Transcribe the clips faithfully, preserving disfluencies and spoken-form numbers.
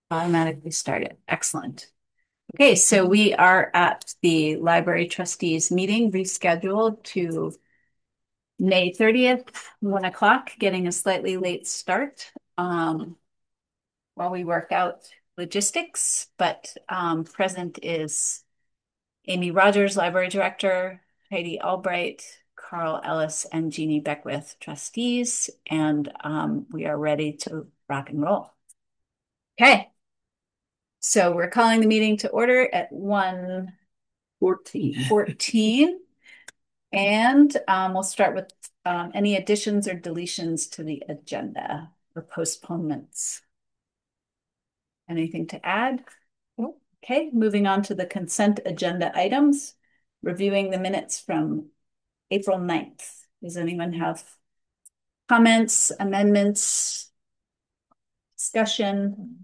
Automatically started. Excellent. Okay, so we are at the library trustees meeting rescheduled to May thirtieth, one o'clock, getting a slightly late start um, while we work out logistics. But um, present is Amy Rogers, library director, Heidi Albright, Carl Ellis, and Jeannie Beckwith, trustees. And um, we are ready to rock and roll. Okay. So we're calling the meeting to order at one Fourteen. fourteen. And um, we'll start with um, any additions or deletions to the agenda or postponements. Anything to add? Nope. Okay, moving on to the consent agenda items. Reviewing the minutes from April ninth. Does anyone have comments, amendments, discussion?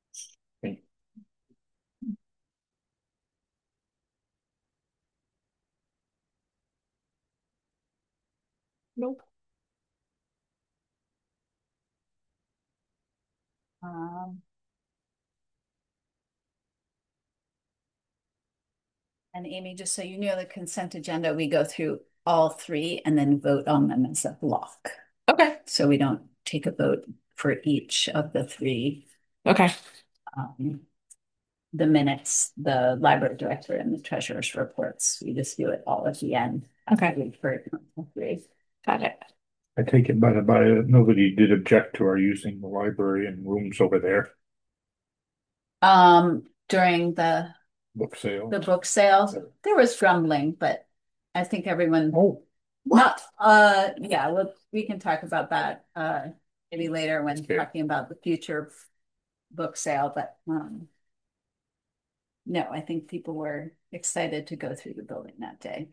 Nope. Um, And Amy, just so you know, the consent agenda, we go through all three and then vote on them as a block. Okay. So we don't take a vote for each of the three. Okay. Um, the minutes, the library director and the treasurer's reports. We just do it all at the end. Okay. For three. Got it. I take it by the by that nobody did object to our using the library and rooms over there, Um, during the book sale. the book sale, there was grumbling, but I think everyone Oh, not uh yeah, well, we can talk about that uh maybe later when Okay. talking about the future book sale, but um no, I think people were excited to go through the building that day.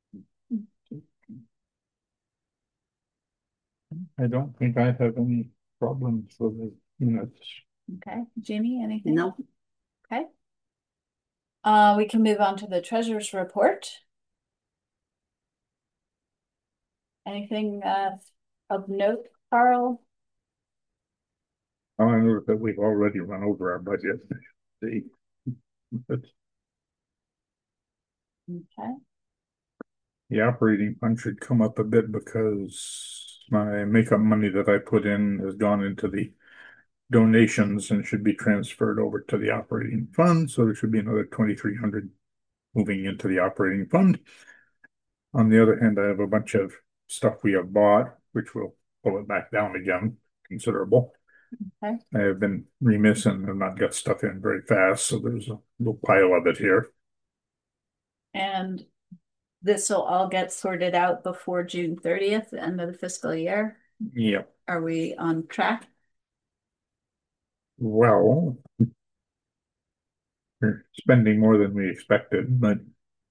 I don't think I have any problems with the minutes. Okay, Jamie, anything? No. Okay. Uh, we can move on to the treasurer's report. Anything uh of note, Carl? I know that we've already run over our budget. See, but Okay. the operating fund should come up a bit because my makeup money that I put in has gone into the donations and should be transferred over to the operating fund. So there should be another twenty-three hundred moving into the operating fund. On the other hand, I have a bunch of stuff we have bought, which will pull it back down again considerable. Okay. I have been remiss and have not got stuff in very fast, so there's a little pile of it here. And this will all get sorted out before June thirtieth, the end of the fiscal year. Yeah. Are we on track? Well, we're spending more than we expected, but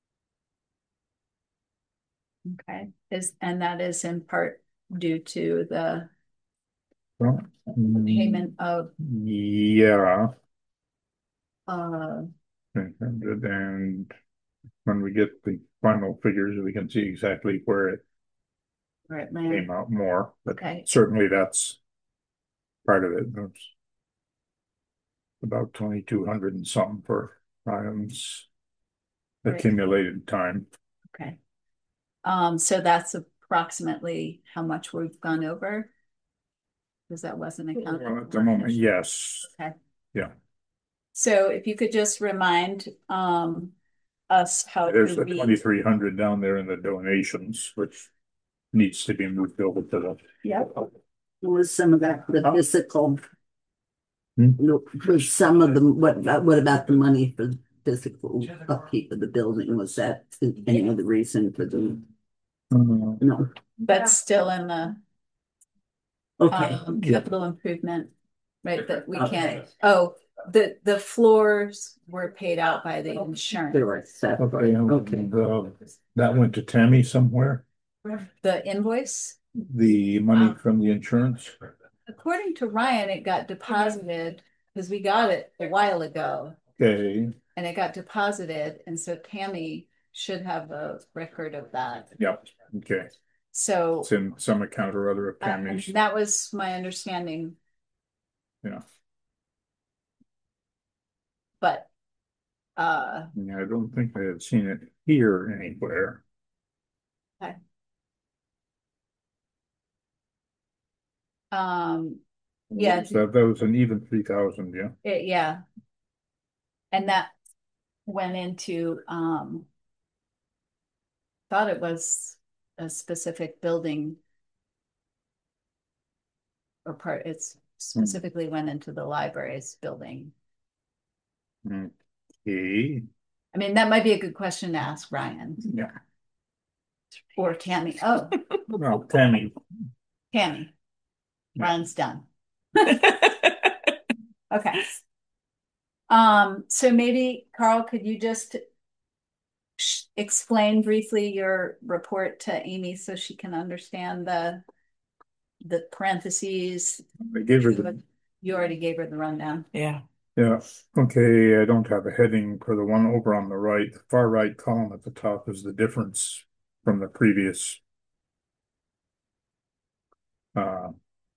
Okay. Is and that is in part due to the well, payment of yeah. uh And when we get the final figures, we can see exactly where it right came land. out more. But Okay. certainly that's part of it. That's about twenty-two hundred and something for Ryan's Right. accumulated time. Okay. Um, so that's approximately how much we've gone over. Because that wasn't accounted Well, at the for. moment, yes. Okay. Yeah. So if you could just remind um us how There's to the read. twenty-three hundred down there in the donations, which needs to be moved over to the. Yep. Was some of that the physical? Hmm? Was some of the what about what about the money for physical upkeep of the building? Was that any other reason for the Uh, no? But still in the Okay. um Yeah. capital improvement, right? That we Okay. can't. Oh, the the floors were paid out by the insurance. There were seven. Okay, Okay. the- that went to Tammy somewhere, The invoice. the money from the insurance. According to Ryan, it got deposited because we got it a while ago Okay, and it got deposited. And so Tammy should have a record of that. yep, okay. So It's in some account or other of uh, Tammy's, that was my understanding. yeah. Uh, Yeah, I don't think I had seen it here anywhere. okay. Um, yeah, That, that was an even three thousand, yeah. it, yeah. And that went into, um, thought it was a specific building or part, it's specifically went into the library's building. Okay, I mean, that might be a good question to ask Ryan yeah. or Tammy. Oh, Well, Tammy, Tammy. Yeah. Ryan's done. Okay. Um, so maybe Carl, could you just sh- explain briefly your report to Amy so she can understand the the parentheses? I gave her the, You already gave her the rundown. Yeah. yeah, okay, I don't have a heading for the one over on the right. The far right column at the top is the difference from the previous. Uh,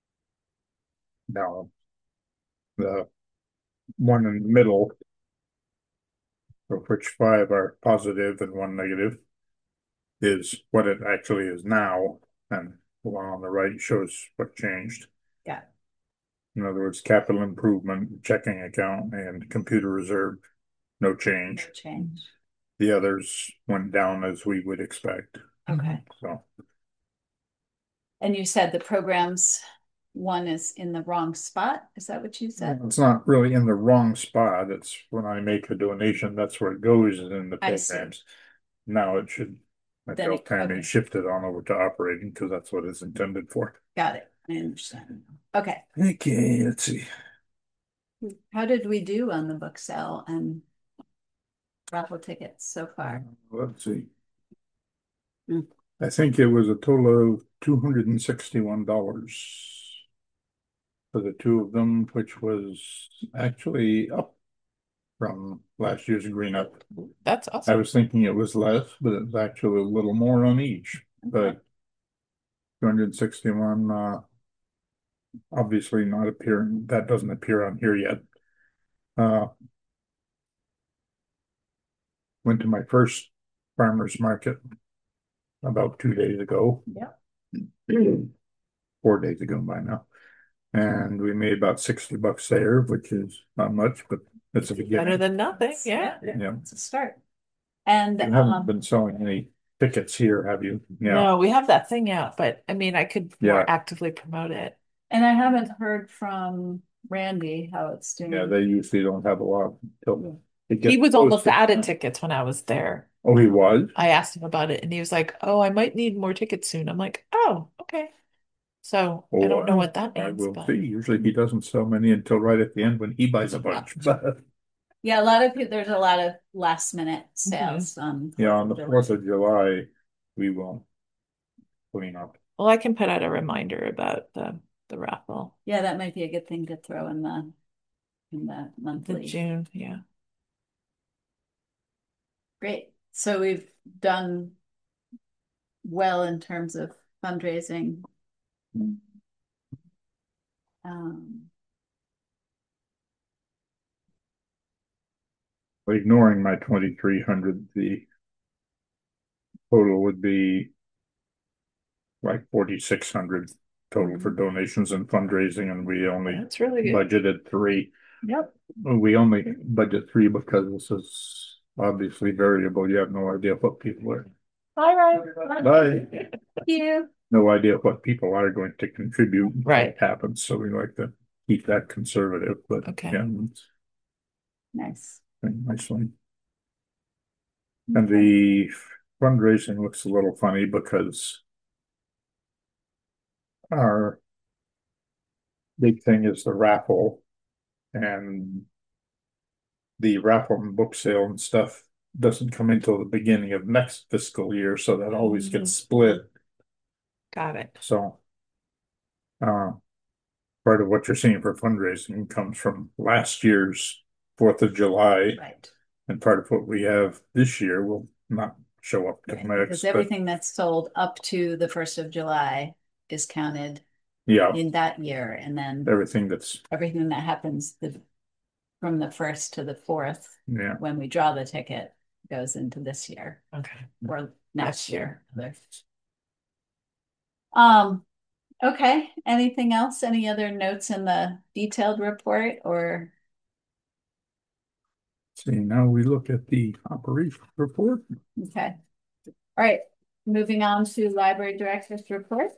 now, the one in the middle, of which five are positive and one negative, is what it actually is now, and the one on the right shows what changed. Yeah. In other words, capital improvement, checking account, and computer reserve, no change. No change. The others went down as we would expect. Okay. So, And you said the programs one is in the wrong spot. Is that what you said? it's not really in the wrong spot. It's when I make a donation, that's where it goes in the I see. programs. Now it should, I Then tell it- Tammy, okay. shift it on over to operating because that's what it's intended for. Got it. I understand. Okay. Okay, let's see. How did we do on the book sale and raffle tickets so far? Let's see. Hmm. I think it was a total of two hundred and sixty-one dollars for the two of them, which was actually up from last year's green up. That's I awesome. was thinking it was less, but it's actually a little more on each. But two hundred and sixty-one, uh, obviously not appearing. That doesn't appear on here yet. Uh, went to my first farmer's market about two days ago. Yep. Four days ago by now. And we made about sixty bucks there, which is not much, but it's a beginning. Better than nothing. Yeah. Yeah. It's a start. And You haven't um, been selling any tickets here, have you? Yeah. No, we have that thing out, but I mean, I could more Yeah. actively promote it. and I haven't heard from Randy how it's doing. Yeah, they usually don't have a lot until it He gets was almost posted. out of tickets when I was there. Oh, he was? I asked him about it and he was like, "Oh, I might need more tickets soon." I'm like, "Oh, okay." So I don't know Oh, what that I means, will but see. Usually he doesn't sell many until right at the end when he buys a bunch. But Yeah, a lot of people, there's a lot of last minute sales on yeah, on the Fourth fourth of of July, we will clean up. well, I can put out a reminder about the the raffle. Yeah, that might be a good thing to throw in the in the The monthly. June, yeah. Great. So we've done well in terms of fundraising. Um, Ignoring my twenty-three hundred, the total would be like forty-six hundred total for donations and fundraising, and we only That's really good. budgeted three. Yep. We only budget three because this is obviously variable. You have no idea what people are. All right. Bye. Thank you. No idea what people are going to contribute. Right. What happens, so we like to keep that conservative, but Okay. yeah, it's Nice. a nice one. And the fundraising looks a little funny because our big thing is the raffle, and the raffle and book sale and stuff doesn't come until the beginning of next fiscal year, so that always Mm-hmm. gets split. Got it. So, uh, part of what you're seeing for fundraising comes from last year's Fourth of July, Right. and part of what we have this year will not show up till Right. next. Because but everything that's sold up to the first of July is counted yeah, in that year, and then everything that's everything that happens the from the first to the fourth, Yeah. when we draw the ticket, goes into this year Okay. or next Next year. year. Um, okay, anything else? Any other notes in the detailed report or? See, now we look at the operation report. Okay. All right, moving on to library director's report.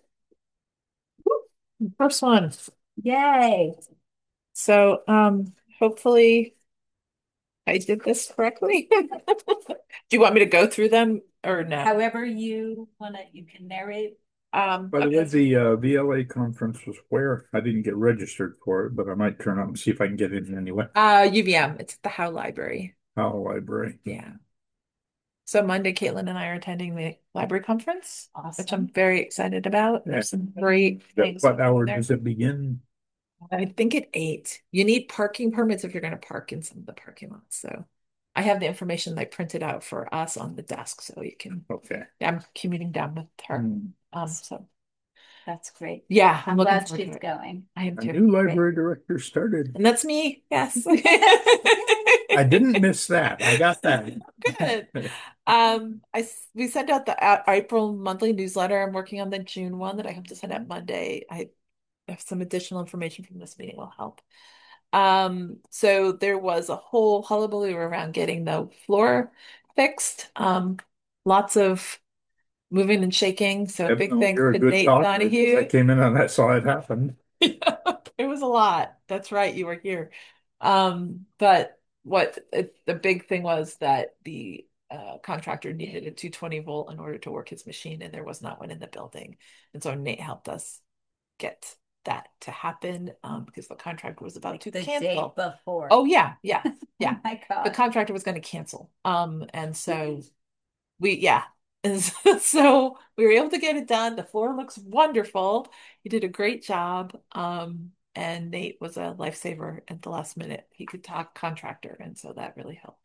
First one. Yay. So, um, hopefully I did this correctly. Do you want me to go through them or no? However you wanna, you can narrate. Um, By the way, okay. the uh, V L A conference was where? I didn't get registered for it, but I might turn up and see if I can get in anyway. Uh, U V M. It's at the Howe Library. Our library. Yeah. So Monday, Caitlin and I are attending the library conference, which I'm Awesome. very excited about. There's some great That- things. What going hour there. does it begin? I think at eight. You need parking permits if you're going to park in some of the parking lots. So I have the information they printed out for us on the desk, so you can. Okay. I'm commuting down with her. Hmm. Um, so That's great. yeah, I'm I'm looking glad forward to she's it. going. I am A too. new library director started. And that's me. Yes. I didn't miss that. I got that. Good. Um, I s- we sent out the uh, April monthly newsletter. I'm working on the June one that I hope to send out Monday. I have some additional information from this meeting will help. Um, so there was a whole hullabaloo around getting the floor fixed. Um, lots of moving and shaking. So Yep, big no, thanks you're a to good Nate talker. I Donahue. came in and I saw it happen. It was a lot. That's right. You were here. Um, but what it, the big thing was that the uh, contractor needed a two twenty volt in order to work his machine, and there was not one in the building. And so Nate helped us get that to happen um, because the contractor was about Like to the cancel. day before. Oh yeah, yeah, Oh yeah. my The God. contractor was going to cancel. Um, and so we, yeah. And so we were able to get it done. The floor looks wonderful. You did a great job. Um, and Nate was a lifesaver at the last minute. He could talk contractor, and so that really helped.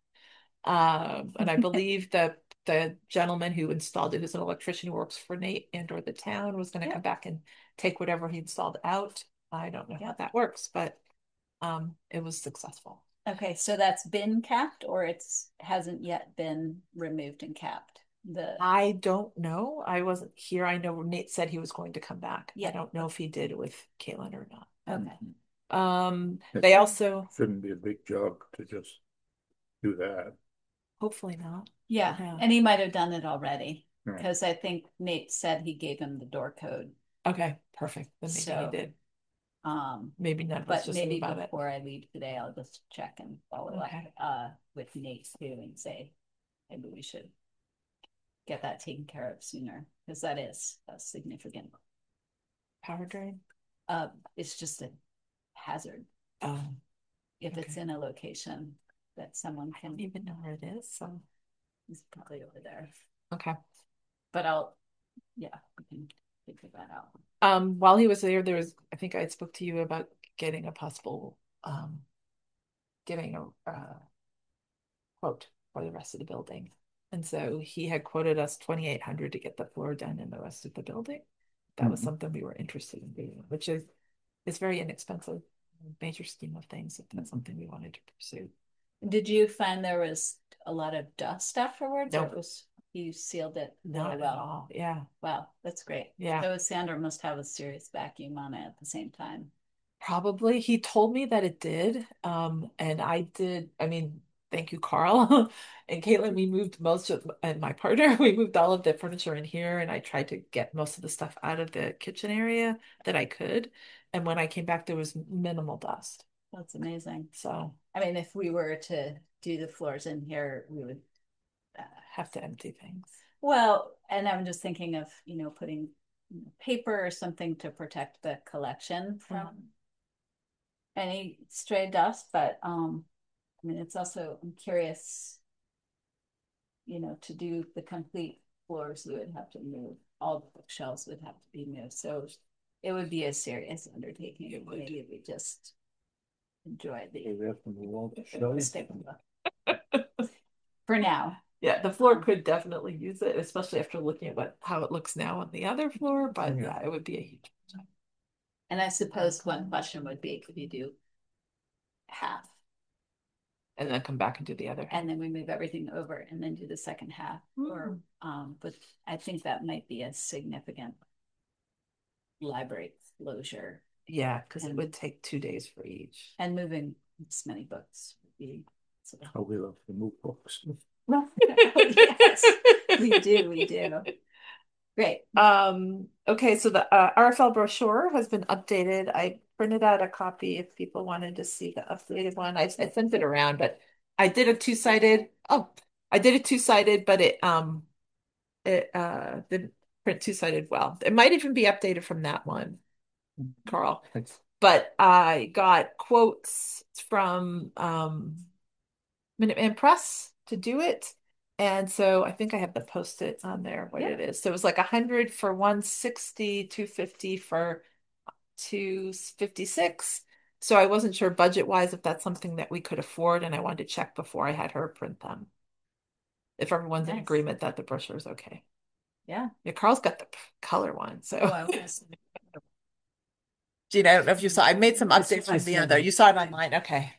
Um, and I believe the the gentleman who installed it, who's an electrician who works for Nate and or the town, was going to Yeah. come back and take whatever he installed out. I don't know Yeah. how that works, but um, it was successful. Okay, so that's been capped or it's hasn't yet been removed and capped? The I don't know. I wasn't here. I know Nate said he was going to come back. Yeah. I don't know if he did with Caitlin or not. okay. Um, It they also Shouldn't be a big job to just do that. hopefully not. Yeah, Yeah. and he might have done it already Yeah. because I think Nate said he gave him the door code. Okay, perfect. Then maybe So, he did. Um, Maybe none of us but just maybe knew about it. before I leave today, I'll just check and follow up Okay. uh with Nate too and say maybe we should get that taken care of sooner because that is a significant. Power drain. Uh, it's just a hazard Um, if it's Okay. in a location that someone I can. don't even know where it is. So It's probably over there, okay. but I'll, yeah, we can figure that out. Um, while he was there, there was I think I spoke to you about getting a possible um getting a uh, quote for the rest of the building. And so he had quoted us twenty-eight hundred to get the floor done in the rest of the building. That was Mhm. something we were interested in doing, which is is very inexpensive, major scheme of things, if that's something we wanted to pursue. Did you find there was a lot of dust afterwards or Nope. it was, you sealed it Not really at well? all. Yeah. Wow, that's great. Yeah. So Sandra must have a serious vacuum on it at the same time. Probably. He told me that it did. Um, and I did, I mean, thank you, Carl. And Caitlin, we moved most of, and my partner, we moved all of the furniture in here, and I tried to get most of the stuff out of the kitchen area that I could. And when I came back, there was minimal dust. That's amazing. So I mean, if we were to do the floors in here, we would, uh, have to empty things. well, and I'm just thinking of, you know, putting you know, paper or something to protect the collection from Mhm. any stray dust, but um, I mean, it's also, I'm curious, you know, to do the complete floors, we would have to move, all the bookshelves would have to be moved, so it would be a serious undertaking. It would. Maybe we just enjoy the We have to move all the the shelves. stick for now. Yeah, the floor could definitely use it, especially after looking at what how it looks now on the other floor. But Yeah. yeah, it would be a huge project. And I suppose one question would be, could you do half and then come back and do the other. and then we move everything over and then do the second half. Or, um, but I think that might be a significant library closure, Yeah, because it And- would take two days for each. and moving this many books would be. So. Oh, we love to move books. Yes, we do, we do. Great. Um, okay, so the uh, R F L brochure has been updated. I printed out a copy if people wanted to see the updated one. I, I sent it around, but I did a two-sided. Oh, I did a two-sided, but it um it uh didn't print two-sided well. It might even be updated from that one, Carl. Thanks. But I got quotes from um Minuteman Press to do it. And so I think I have the post-it on there, what Yeah. it is. So it was like a hundred for one sixty, two fifty for two fifty-six. So I wasn't sure budget wise if that's something that we could afford, and I wanted to check before I had her print them. If everyone's in Nice. agreement that the brochure is okay. Yeah. Yeah, Carl's got the p- color one. So Oh, I was. Gina, I don't know if you saw, I made some I updates saw- I from the saw other. that. You saw it online. Okay.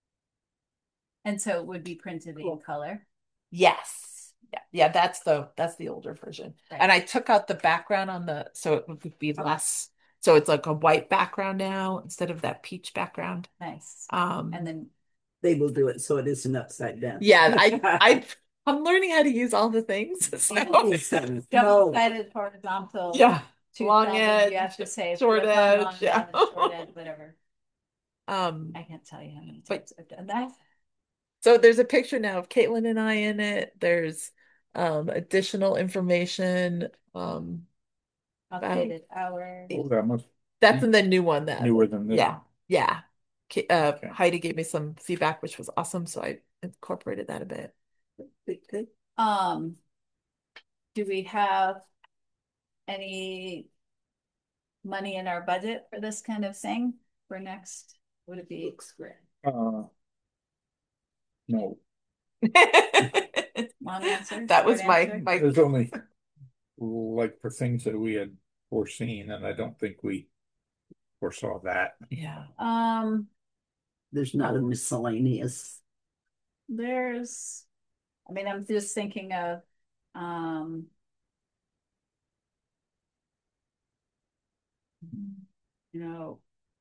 And so it would be printed in color. Yes. Yeah. Yeah, that's the that's the older version. Right. And I took out the background on the so it would be less. So it's like a white background now instead of that peach background. Nice. Um And then They will do it so it isn't upside down. yeah, I I I'm learning how to use all the things. So double No. sided horizontal. yeah. two Long sided, edge, you have to say short flip on edge, long yeah. edge, short edge, whatever. Um I can't tell you how many But- times I've done that. so there's a picture now of Caitlin and I in it. There's um additional information. Um Updated hours. Oh, that must That's in the new one that newer than this. yeah, yeah. Ki- Uh, Okay. Heidi gave me some feedback, which was awesome, so I incorporated that a bit. Good, good. Um, do we have any money in our budget for this kind of thing for next? Would it be? Looks great. Uh, no, Long answer? That was short my answer? my there's only like for things that we had foreseen, and I don't think we foresaw that. yeah. Um, There's not a miscellaneous. there's, I mean, I'm just thinking of, um, you know,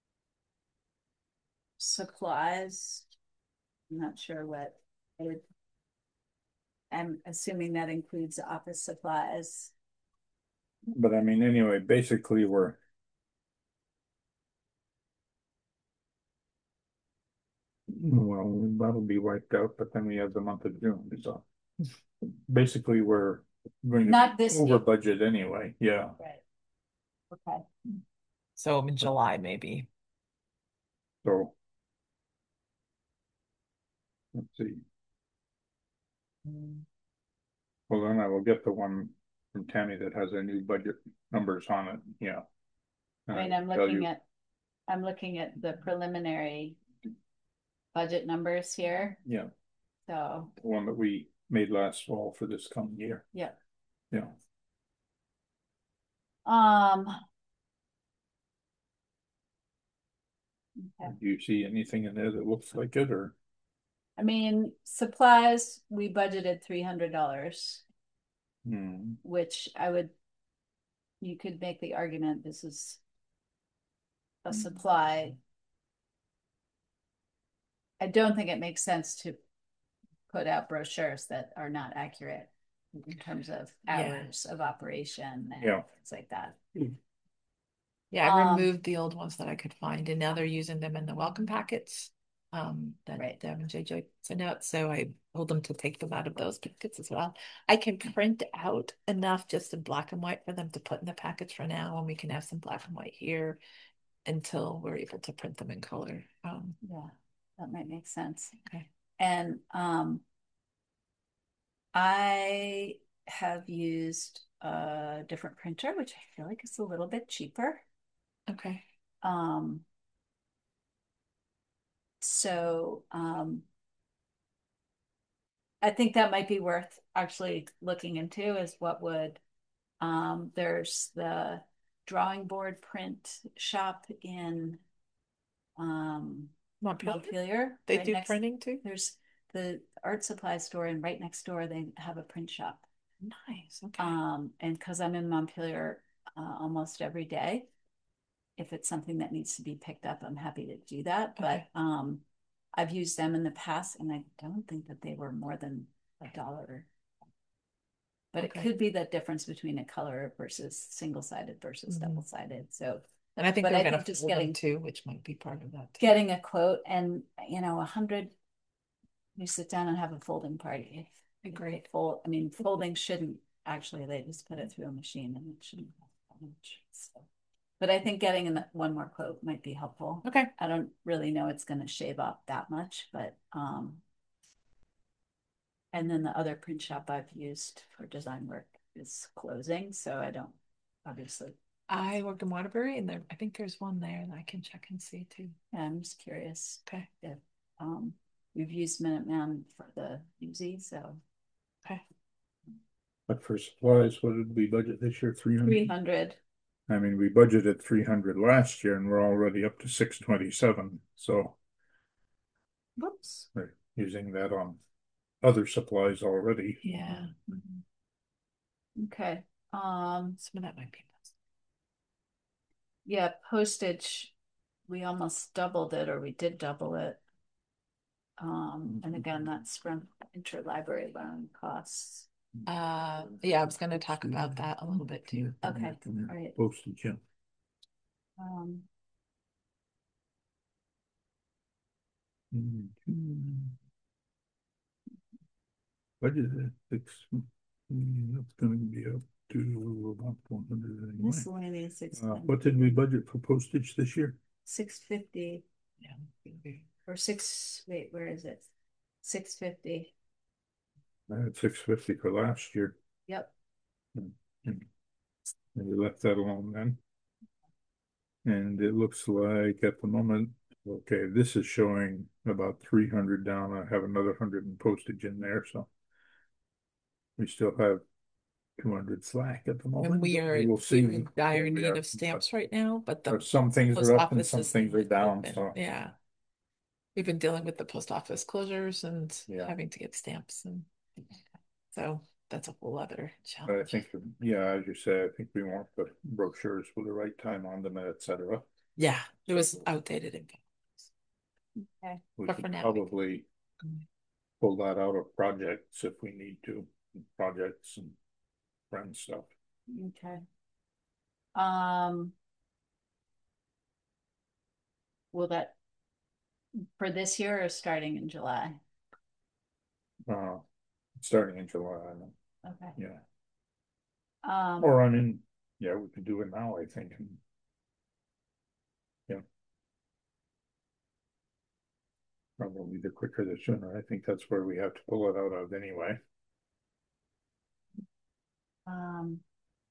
supplies. I'm not sure what it would. I'm assuming that includes office supplies. But I mean, anyway, basically we're well, that'll be wiped out, but then we have the month of June, so basically we're going to Not this over year. budget anyway. Yeah. Right. Okay. So in July maybe. So let's see. Well, then I will get the one from Tammy that has their new budget numbers on it. Yeah. I And mean, I'm I'll tell looking you- at, I'm looking at the preliminary budget numbers here, Yeah, so, the one that we made last fall for this coming year. yeah. Yeah. Um. Okay. Do you see anything in there that looks like it, or? I mean, supplies, we budgeted three hundred dollars, Hmm. which I would, you could make the argument this is a supply. I don't think it makes sense to put out brochures that are not accurate in terms of Yeah. hours of operation and Yeah. things like that. Yeah, I Um, removed the old ones that I could find, and now they're using them in the welcome packets. Um, that Right. Deb and J J sent out, so I told them to take them out of those packets as well. I can print out enough just in black and white for them to put in the packets for now, and we can have some black and white here until we're able to print them in color. Um, Yeah, that might make sense. okay. And um, I have used a different printer, which I feel like is a little bit cheaper. Okay. Um, so um, I think that might be worth actually looking into is what would, um, there's the drawing board print shop in um, Montpelier? Montpelier. They right do next- printing too? There's the art supply store, and right next door they have a print shop. Nice. Okay. Um, and because I'm in Montpelier uh, almost every day, if it's something that needs to be picked up, I'm happy to do that. Okay. But um, I've used them in the past, and I don't think that they were more than a dollar. But Okay. it could be the difference between a color versus single-sided versus Mhm. double-sided. So And I think But they're I gonna think just fold them getting- too, which might be part of that too. getting a quote and, you know, a hundred, you sit down and have a folding party. A great fold. I mean, folding shouldn't actually, they just put it through a machine and it shouldn't cost that much. So, but I think getting in one more quote might be helpful. Okay. I don't really know it's going to shave off that much, but um, and then the other print shop I've used for design work is closing, so I don't obviously. I work in Waterbury, and there, I think there's one there that I can check and see too. Yeah, I'm just curious. Okay. If um, we've used Minuteman for the U Z, so Okay. But for supplies, what did we budget this year? Three three hundred? hundred. I mean, we budgeted three hundred last year and we're already up to six twenty-seven, so Whoops. we're using that on other supplies already. Yeah. Okay. Um, Some of that might be. yeah, postage, we almost doubled it, or we did double it. Um, and again, that's from interlibrary loan costs. Uh, yeah, I was going to talk about that a little bit too. Okay, all right. Postage, yeah. Um, Budgeted six, mm, that's gonna be up to about one hundred anyway. miscellaneous Uh, expense, what did we budget for postage this year? six fifty Yeah. or six, wait, where is it? Six fifty. I had six fifty for last year. Yep. And we left that alone then. And it looks like at the moment, okay, this is showing about three hundred down. I have another hundred in postage in there, so we still have two hundred slack at the moment. And we are We'll see. in dire where we need are. of stamps right now, but the But some things post are up and office some is things are down, open. so. Yeah. We've been dealing with the post office closures and Yeah. having to get stamps, and so that's a whole other But I challenge. think, yeah, as you say, I think we want the brochures with the right time on them, et cetera. Yeah, it was outdated info. Okay. We But could for now, we- probably Mm. pull that out of projects if we need to, projects and friend stuff. Okay. Um. Will that, for this year or starting in July? Uh, starting in July, I know, Okay. yeah. Um, Or I mean, yeah, we could do it now, I think. and- Yeah. Probably the quicker the sooner. I think that's where we have to pull it out of anyway. um,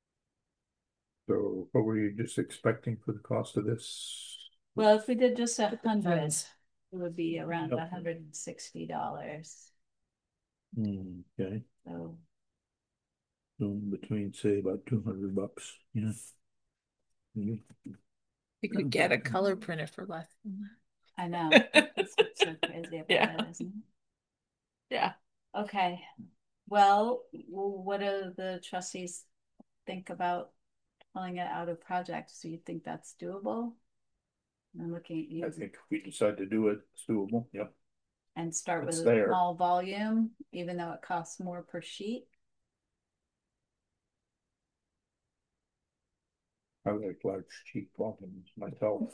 So what were you just expecting for the cost of this? well, if we did just a hundred, depends. it would be around Yep. a hundred and sixty dollars. Hmm, okay, So, so between, say, about two hundred bucks, yeah. Mhm. You could get a color printer for less than I know, that's what's so crazy about Yeah. it, isn't it? that. Yeah. Okay, well, w- what do the trustees think about pulling it out of projects? Do you think that's doable? I'm looking at I you think if we decide to do it, it's doable, yep. and start with It's a there. small volume, even though it costs more per sheet. I like large cheap volumes myself.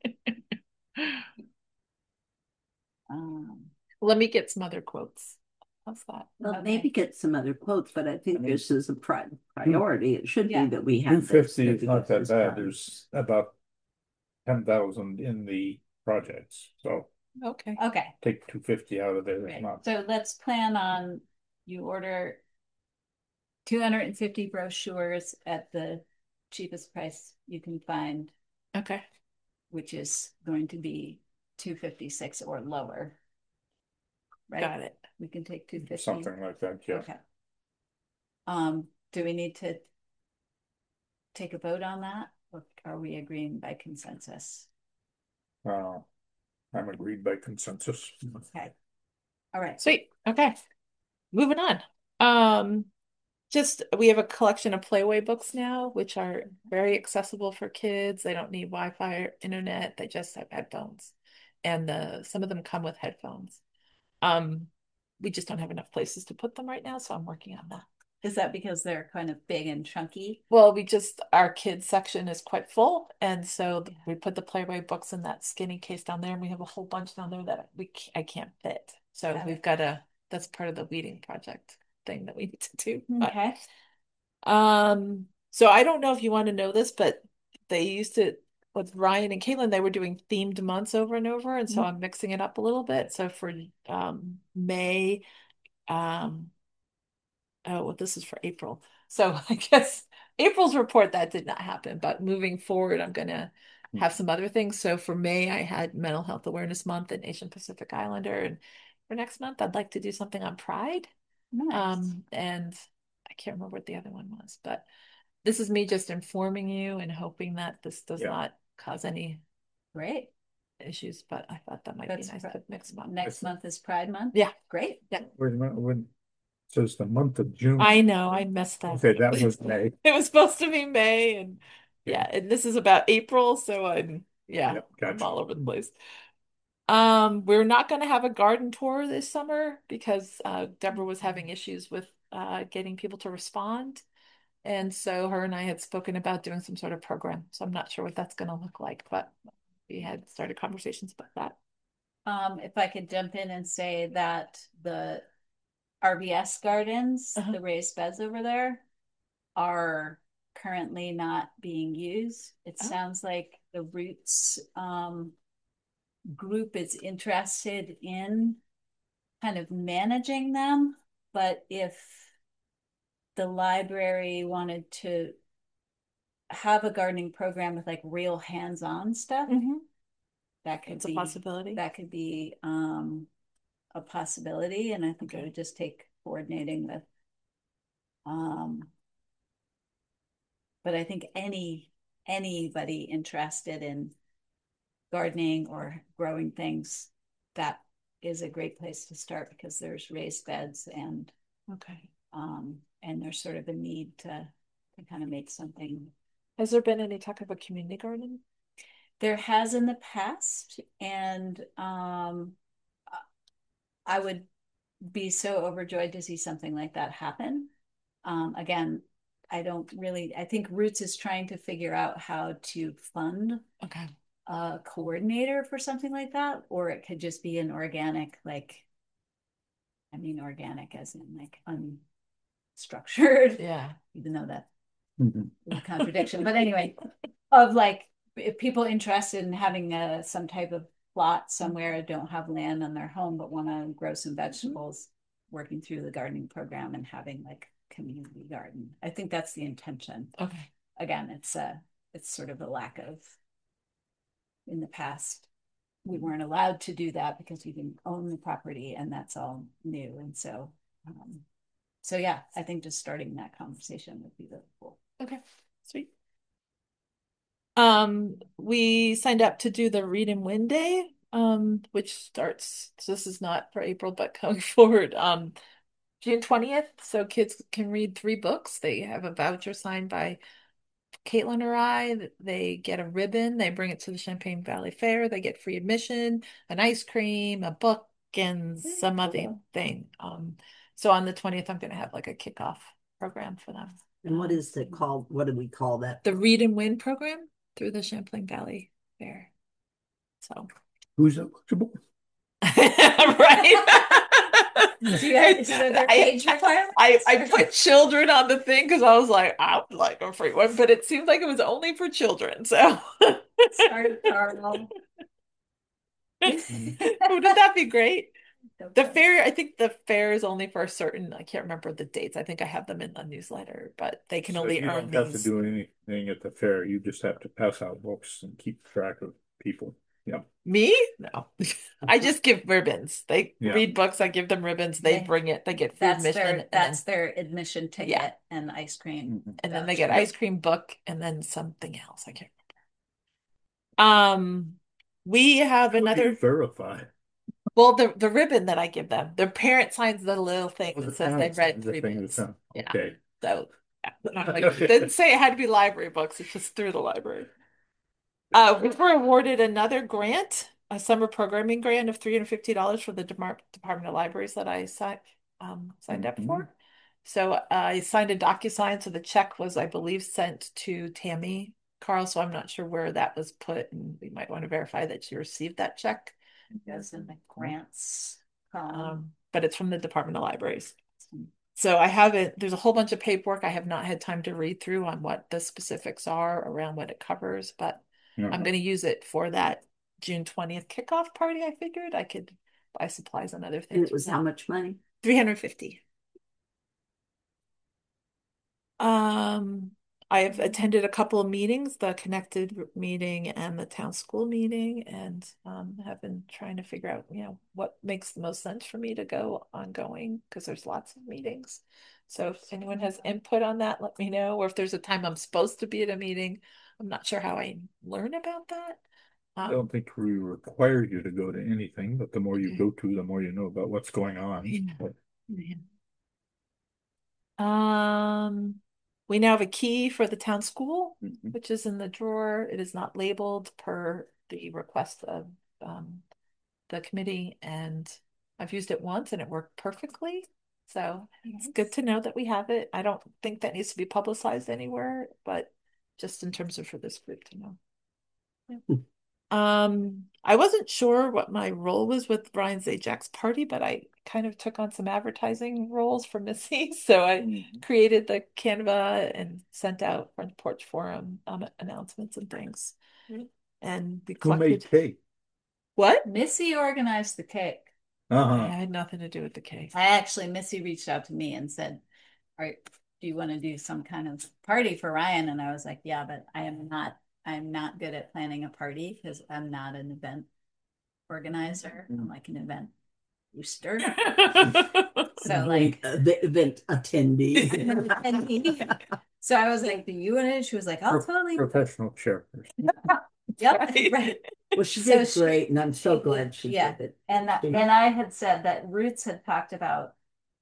Um, Let Let me get some other quotes. How's that? Well, Okay. maybe get some other quotes, but I think I mean- this is a pri- priority. It should Yeah. be that we Two have this. fifty is not that this bad, done. there's about ten thousand in the projects, so Okay. okay, take two fifty out of there, it's great. not. So let's plan on, you order two hundred and fifty brochures at the cheapest price you can find, Okay. which is going to be two fifty-six or lower. Right? Got it. We can take two fifty. Something like that, yeah. Okay. Um, do we need to take a vote on that, or are we agreeing by consensus? Uh, I'm agreed by consensus. Okay. All right. Sweet. Okay. Moving on. Um, just we have a collection of Playway books now, which are very accessible for kids. They don't need Wi-Fi or internet. They just have headphones. And the some of them come with headphones. Um, we just don't have enough places to put them right now, so I'm working on that. Is that because they're kind of big and chunky? Well, we just our kids section is quite full, and so we put the Playway books in that skinny case down there, and we have a whole bunch down there that we I can't fit. So Got we've it. got a that's part of the weeding project thing that we need to do. But, Okay. um, so I don't know if you want to know this, but they used to with Ryan and Caitlin, they were doing themed months over and over, and so Mhm. I'm mixing it up a little bit. So for um May, um oh, well, this is for April. So I guess April's report that did not happen, but moving forward, I'm gonna have some other things. So for May, I had Mental Health Awareness Month and Asian Pacific Islander, and for next month, I'd like to do something on Pride. Nice. Um, and I can't remember what the other one was, but this is me just informing you and hoping that this does Yeah. not cause any Great. issues. But I thought that might That's be nice pri- to mix them up. Next month is Pride Month? Yeah. Great. Yeah. Wait a minute, when, it says the month of June. I know, I messed that. Okay, that was May. It was supposed to be May, and yeah, and this is about April, so I'm yeah, Yep, I'm gotcha. all over the place. Um, we're not going to have a garden tour this summer because uh, Deborah was having issues with uh, getting people to respond, and so her and I had spoken about doing some sort of program. So I'm not sure what that's going to look like, but we had started conversations about that. Um, if I could jump in and say that the R V S gardens, Uh-huh. the raised beds over there, are currently not being used. It Oh. sounds like the Roots um, group is interested in kind of managing them, but if the library wanted to have a gardening program with like real hands-on stuff, Mm-hmm. that could It's a be possibility. that could be um, a possibility, and I think Okay. it would just take coordinating with. Um, but I think any anybody interested in gardening or growing things, that is a great place to start because there's raised beds and Okay. um, and there's sort of a need to to kind of make something. Has there been any talk of a community garden? There has in the past, and um, I would be so overjoyed to see something like that happen. Um, again, I don't really, I think Roots is trying to figure out how to fund Okay. a coordinator for something like that, or it could just be an organic, like, I mean, organic as in like unstructured, Yeah. even though that Mhm. is a contradiction. But anyway, of like, if people interested in having a, some type of plot somewhere, don't have land on their home, but want to grow some vegetables, working through the gardening program and having like community garden. I think that's the intention. Okay. Again, it's a, it's sort of a lack of, in the past, we weren't allowed to do that because we didn't own the property, and that's all new. And so, um, so yeah, I think just starting that conversation would be really cool. Okay. Sweet. Um, we signed up to do the Read and Win Day, um, which starts, so this is not for April, but going forward, um, June twentieth. So kids can read three books. They have a voucher signed by Caitlin or I. They get a ribbon. They bring it to the Champaign Valley Fair. They get free admission, an ice cream, a book, and some other thing. Um, so on the twentieth, I'm going to have like a kickoff program for them. And what is it called? What do we call that? The Read and Win program through the Champlain Valley Fair. So, Who's eligible? right? Do you have, is there age requirement? I, I put children on the thing because I was like, I would like a free one, but it seemed like it was only for children. So, Sorry, Carl. wouldn't that be great? The fair, I think the fair is only for a certain, I can't remember the dates. I think I have them in the newsletter, but they can So only you earn don't have to these. do anything at the fair. You just have to pass out books and keep track of people. Yeah. Me? No. I just give ribbons. They Yeah. read books, I give them ribbons, they They- bring it, they get free That's admission, their, and that's then, their admission ticket Yeah. and ice cream. Mhm. and then they get voucher. ice cream, book, and then something else. I can't remember. Um, we have How do you another. verify. Well, the the ribbon that I give them, their parent signs the little thing Well, that the says they parents read sign the three thing books. that's, uh, Yeah. Okay. So yeah. And I'm like, didn't say it had to be library books. It's just through the library. Uh, we were awarded another grant, a summer programming grant of three hundred fifty dollars for the Depart Department of Libraries that I signed um, signed up Mhm. for. So uh, I signed a DocuSign, so the check was, I believe, sent to Tammy Carl. So I'm not sure where that was put, and we might want to verify that she received that check. It goes in the grants column. Um, but it's from the Department of Libraries. So I haven't, there's a whole bunch of paperwork I have not had time to read through on what the specifics are around what it covers, but Yeah. I'm going to use it for that June twentieth kickoff party. I figured I could buy supplies and other And things. it was how much money? three hundred fifty. Um, I've attended a couple of meetings, the Connected meeting and the town school meeting, and um, have been trying to figure out, you know, what makes the most sense for me to go ongoing because there's lots of meetings. So if anyone has input on that, let me know. Or if there's a time I'm supposed to be at a meeting, I'm not sure how I learn about that. I Um, don't think we require you to go to anything, but the more you Okay. go to, the more you know about what's going on. Yeah. Um, we now have a key for the town school, Mhm. which is in the drawer. It is not labeled per the request of um, the committee, and I've used it once and it worked perfectly. So it's good to know that we have it. I don't think that needs to be publicized anywhere, but just in terms of for this group to know. Yeah. Um, I wasn't sure what my role was with Brian Zajak's party, but I kind of took on some advertising roles for Missy. So I Mhm. created the Canva and sent out front porch forum um, announcements and things. And we Who made collected cake? what? Missy organized the cake. I Uh-huh. had nothing to do with the cake. I actually, Missy reached out to me and said, "All right, do you want to do some kind of party for Ryan?" And I was like, "Yeah, but I am not, I'm not good at planning a party because I'm not an event organizer. I'm like an event booster." So like uh, the event attendee. attendee. So I was like, "Do you want it?" She was like, "I'll Pro- totally." Professional chairperson. Yep, Right. right. Well, she So did she- great, and I'm so she glad did- she yeah. did it. And that, She- and I had said that Roots had talked about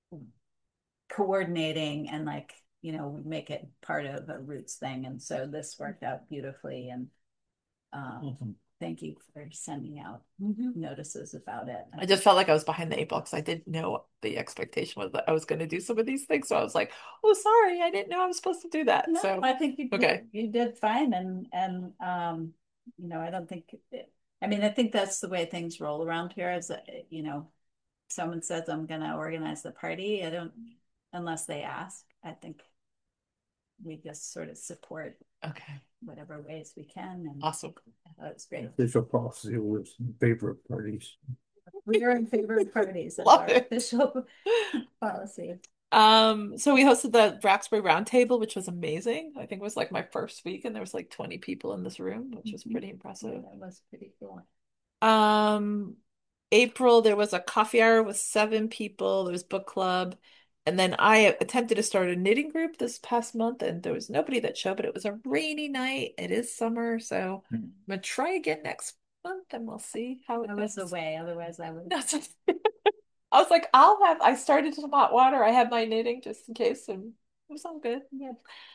coordinating and like, you know, make it part of a Roots thing. And so this worked out beautifully. And um, Mhm. thank you for sending out notices about it. I just felt like I was behind the eight ball because I didn't know the expectation was that I was going to do some of these things. So I was like, oh, sorry, I didn't know I was supposed to do that. No, So I think you did, okay. you did fine. And, and, um, you know, I don't think, it, I mean, I think that's the way things roll around here is that, you know, someone says I'm going to organize the party. I don't, unless they ask, I think we just sort of support Okay. whatever ways we can. And Awesome. that's great. Official policy was in favor of parties. We are in favor of parties. That's Love our it. official policy. Um, so we hosted the Roxbury Roundtable, which was amazing. I think it was like my first week, and there was like twenty people in this room, which was pretty impressive. That was pretty cool. Um, April, there was a coffee hour with seven people. There was book club. And then I attempted to start a knitting group this past month, and there was nobody that showed, but it was a rainy night. It is summer, so Hmm. I'm gonna try again next month and we'll see how it I was goes. away, otherwise I would. That's I was like, I'll have I started some hot water. I have my knitting just in case, and it was all good. Yeah.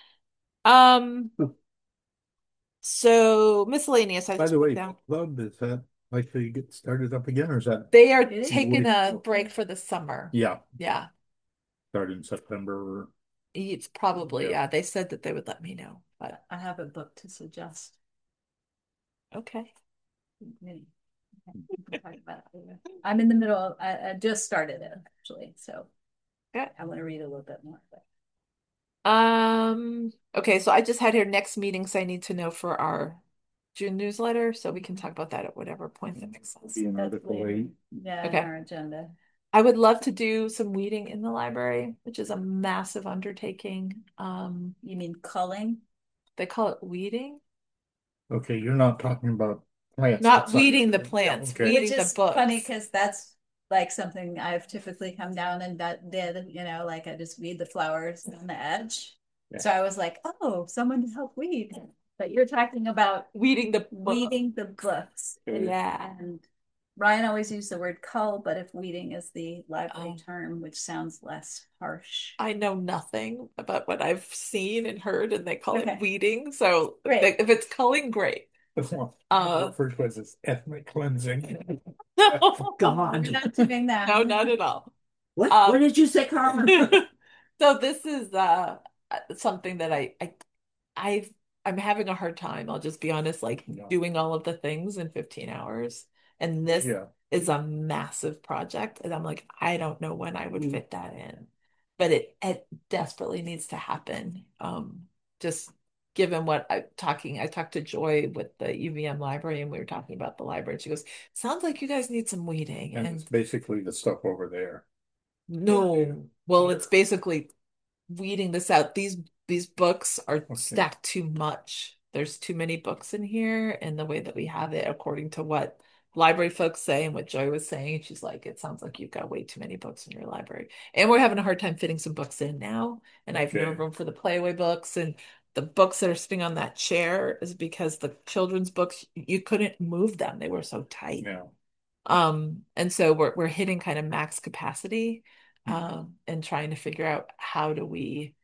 Um, so miscellaneous, I By just the put way, down. club, is that likely to get started up again, or is that? They are Really? taking a Wait. break for the summer. Yeah, Yeah. start in September. It's probably, Yeah. yeah. They said that they would let me know, but I have a book to suggest. okay. Maybe. Okay, we can talk about it later. I'm in the middle of, I, I just started it actually, so Okay. I want to read a little bit more. But Um, okay, so I just had here next meetings I need to know for our June newsletter, so we can talk about that at whatever point that makes sense. Be an that's article later. eight. Yeah, on Okay. our agenda. I would love to do some weeding in the library, which is a massive undertaking. Um, You mean culling? they call it weeding, Okay, you're not talking about plants. not that's weeding the Yeah, plants, okay. weeding Which the is books. funny because that's like something I've typically come down and that did, you know, like I just weed the flowers on the edge. Yeah. So I was like, oh, someone to help weed. But you're talking about Weeding the book. weeding the books. Okay. Yeah. And Ryan always used the word cull, but if weeding is the library Um, term, which sounds less harsh. I know nothing about what I've seen and heard, and they call Okay. it weeding. So Great. if it's culling, great. That's one. Uh, First was is ethnic cleansing. no, God. We're not doing that. no, not at all. What, what Um, did you say, Carmen? so this is uh something that I I I I'm having a hard time. I'll just be honest, like Yeah. doing all of the things in fifteen hours. And this Yeah. is a massive project. And I'm like, I don't know when I would Mm. fit that in. But it it desperately needs to happen. Um, just given what I'm talking, I talked to Joy with the U V M library and we were talking about the library. And she goes, sounds like you guys need some weeding. And And it's basically the stuff over there. no, well, it's basically weeding this out. These these books are Okay. stacked too much. There's too many books in here, and the way that we have it, according to what library folks say and what Joy was saying, she's like, it sounds like you've got way too many books in your library. And we're having a hard time fitting some books in now, and I have no Okay. room for the playaway books and the books that are sitting on that chair is because the children's books you couldn't move them. They were so tight. Yeah. Um, and so we're we're hitting kind of max capacity, Hmm. um, and trying to figure out how do we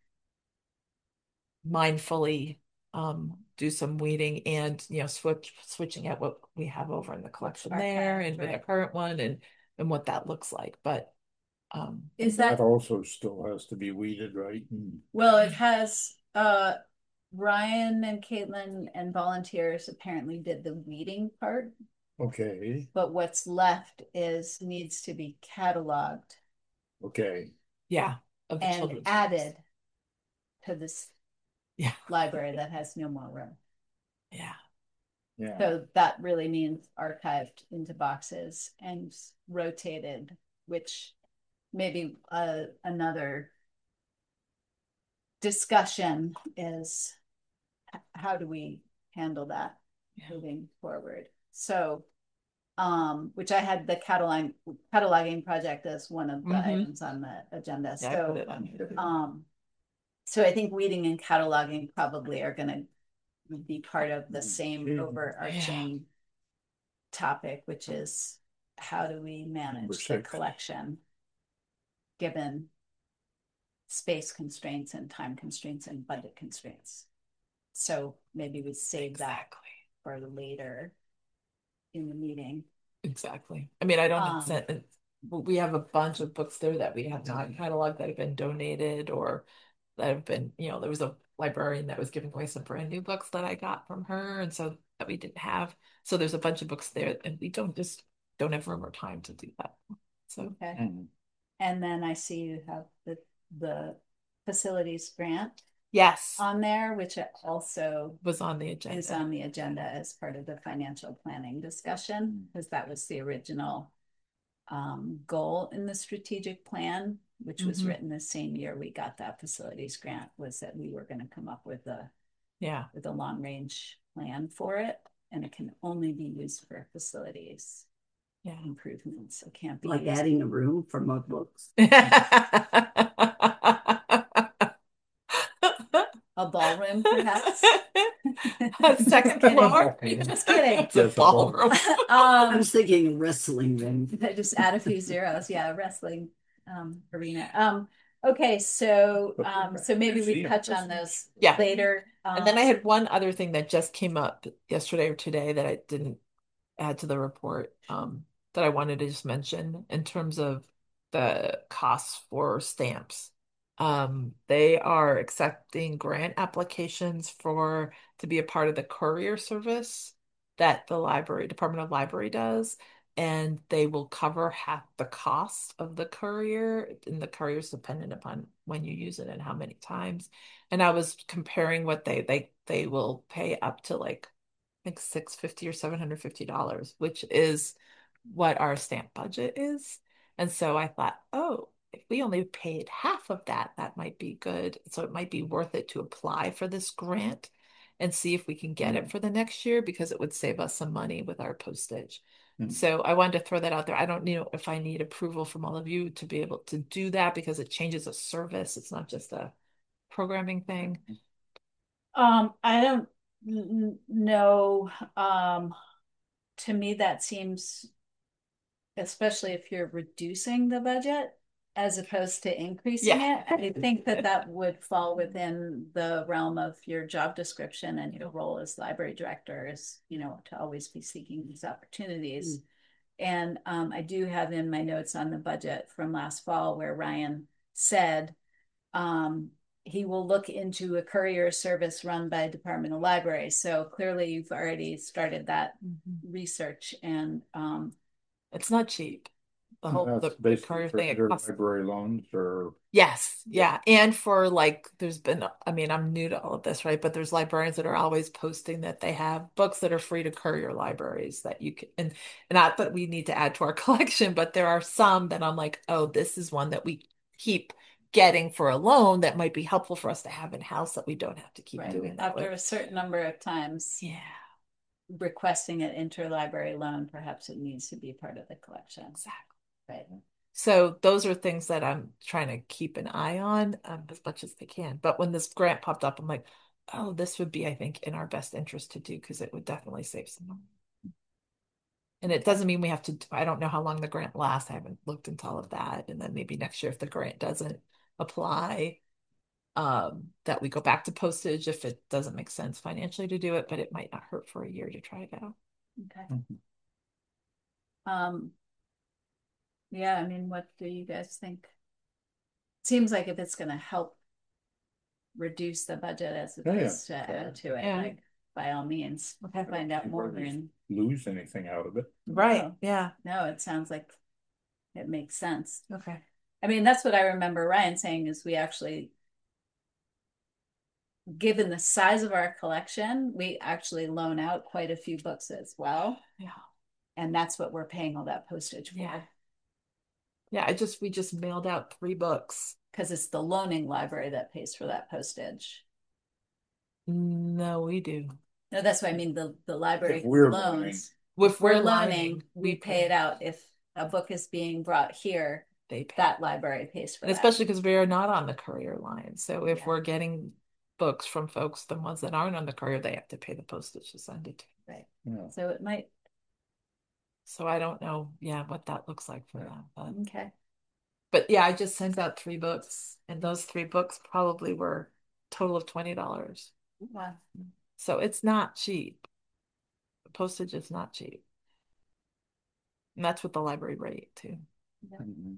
mindfully um do some weeding and you know switch switching out what we have over in the collection there Archive, and with our right. current one and and what that looks like. But um Is That that, also still has to be weeded, right? Mm. well, it has, uh, Ryan and Caitlin and volunteers apparently did the weeding part, Okay. but what's left is needs to be cataloged Okay. yeah, of the and children's books. added to this Yeah, library that has no more room. yeah, Yeah. So that really means archived into boxes and rotated, which maybe uh, another discussion is how do we handle that yeah. moving forward? So, um, which I had the cataloging cataloging project as one of the Mhm. items on the agenda. Yeah, I put So, it on here. um, so I think weeding and cataloging probably are going to be part of the same overarching topic, which is how do we manage the six. collection given space constraints and time constraints and budget constraints. So maybe we save that Exactly. for later in the meeting. Exactly. I mean, I don't Um, send, we have a bunch of books there that we have not cataloged that have been donated or that have been, you know, there was a librarian that was giving away some brand new books that I got from her, and so that we didn't have. So there's a bunch of books there, and we don't just don't have room or time to do that. So Okay. Mm. And then I see you have the the facilities grant yes, on there, which also was on the agenda. is on the agenda as part of the financial planning discussion, because that was the original um, goal in the strategic plan, which was Mhm. written the same year we got that facilities grant, was that we were going to come up with a Yeah. with a long range plan for it, and it can only be used for facilities Yeah. improvements. It can't be Like used- adding a room for more books. a ballroom, perhaps. Second floor. Just kidding. It's a Yes, a ball- ballroom. I Um, was thinking a wrestling ring. just add a few zeros. Yeah, wrestling um, arena. Um, okay, so um, so maybe we touch on those Yeah. later. And then I Um, had one other thing that just came up yesterday or today that I didn't add to the report, um, that I wanted to just mention in terms of the costs for stamps. Um, they are accepting grant applications for to be a part of the courier service that the library, Department of Library does, and they will cover half the cost of the courier, and the courier is dependent upon when you use it and how many times. And I was comparing what they they they will pay up to like I think six fifty or seven hundred fifty dollars, which is what our stamp budget is. And so I thought, oh, if we only paid half of that, that might be good. So it might be worth it to apply for this grant and see if we can get it for the next year because it would save us some money with our postage. Mm. So I wanted to throw that out there. I don't know if I need approval from all of you to be able to do that because it changes a service. It's not just a programming thing. um, I don't know. Um, to me, that seems especially if you're reducing the budget as opposed to increasing Yeah. it, I think that that would fall within the realm of your job description and your role as library director is, you know, to always be seeking these opportunities. Mm. And um, I do have in my notes on the budget from last fall where Ryan said um, he will look into a courier service run by Department of Libraries. So clearly you've already started that mm-hmm. research and um, it's not cheap. The whole That's the, basically courier for thing. It costs... library loans or yes, yeah. And for like there's been I mean, I'm new to all of this, right? But there's librarians that are always posting that they have books that are free to courier libraries that you can and, and not that we need to add to our collection, but there are some that I'm like, oh, this is one that we keep getting for a loan that might be helpful for us to have in house that we don't have to keep right. doing that after with. a certain number of times. Yeah. Requesting an interlibrary loan, perhaps it needs to be part of the collection. Exactly. Right. So those are things that I'm trying to keep an eye on um, as much as they can. But when this grant popped up, I'm like, oh, this would be, I think, in our best interest to do because it would definitely save some money. And it doesn't mean we have to, I don't know how long the grant lasts. I haven't looked into all of that. And then maybe next year, if the grant doesn't apply, um, that we go back to postage if it doesn't make sense financially to do it, but it might not hurt for a year to try it out. Okay. Mm-hmm. Um, yeah, I mean, what do you guys think? Seems like if it's going to help reduce the budget as opposed yeah, yeah. to add to it, yeah. like by all means, we'll have to find out more and lose anything out of it. Right. No. Yeah. No, it sounds like it makes sense. Okay. I mean, that's what I remember Ryan saying is we actually, given the size of our collection, we actually loan out quite a few books as well. Yeah. And that's what we're paying all that postage for. Yeah. Yeah, I just we just mailed out three books. Because it's the loaning library that pays for that postage. No, we do. No, that's what I mean. The, the library if we're loans. Loaning. If we're loaning, we pay it out. If a book is being brought here, they pay. That library pays for and that. Especially because we are not on the courier line. So if yeah. we're getting books from folks, the ones that aren't on the courier, they have to pay the postage to send it to. Right. Yeah. So it might. So I don't know, yeah, what that looks like for them. But... okay. But yeah, I just sent out three books, and those three books probably were a total of twenty dollars. Wow. So it's not cheap. Postage is not cheap. And that's with the library rate too. Yeah. Mm-hmm.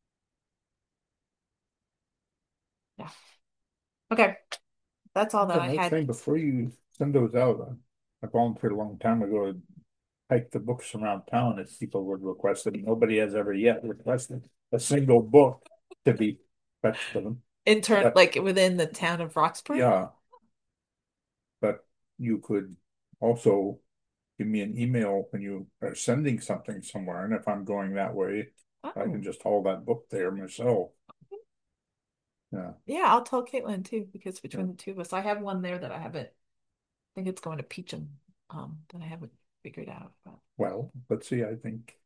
Yeah. Okay. That's all that the I had. Thing, before you send those out, I volunteered a long time ago to hike the books around town as people would request it. Nobody has ever yet requested a single book to be fetched to them. In turn, but, like within the town of Roxbury? Yeah. But you could also give me an email when you are sending something somewhere. And if I'm going that way, oh. I can just haul that book there myself. Yeah. Yeah, I'll tell Caitlin too, because between yeah. the two of us, I have one there that I haven't, I think it's going to Peachum, um, that I haven't figured out. But. Well, let's see, I think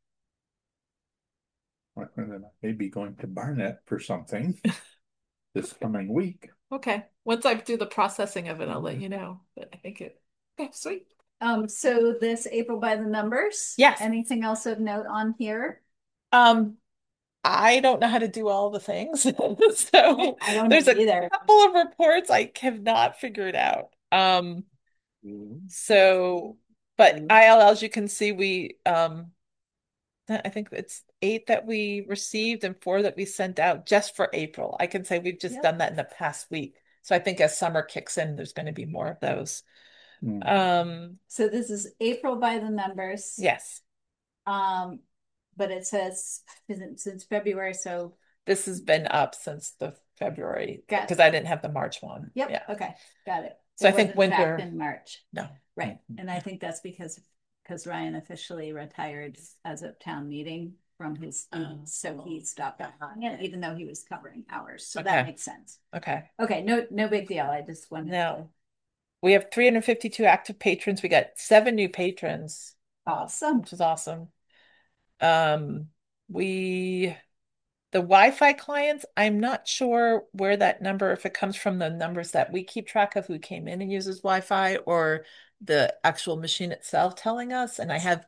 I may be going to Barnet for something this coming week. Okay. Once I do the processing of it, I'll let you know. But I think it, okay, sweet. Um, so this April by the numbers. Yes. Anything else of note on here? Um, I don't know how to do all the things. So I don't there's know a either. couple of reports I have not figured out. Um, mm-hmm. So, but mm-hmm. I L, as you can see, we, um, I think it's eight that we received and four that we sent out just for April. I can say we've just yep. done that in the past week. So I think as summer kicks in, there's going to be more of those. Mm. Um, so this is April by the numbers. Yes. Um, but it says since February, so this has been up since the February because I didn't have the March one. Yep. Yeah. Okay. Got it. So it I think winter in March. No. Right. And I think that's because because Ryan officially retired as of town meeting from his team, so he stopped on it, even though he was covering hours. So okay. that makes sense. Okay. Okay. No, no big deal. I just wanted no. to. We have three hundred fifty-two active patrons. We got seven new patrons. Awesome. Which is awesome. Um, we, the Wi-Fi clients, I'm not sure where that number, if it comes from the numbers that we keep track of who came in and uses Wi-Fi or the actual machine itself telling us. And I have,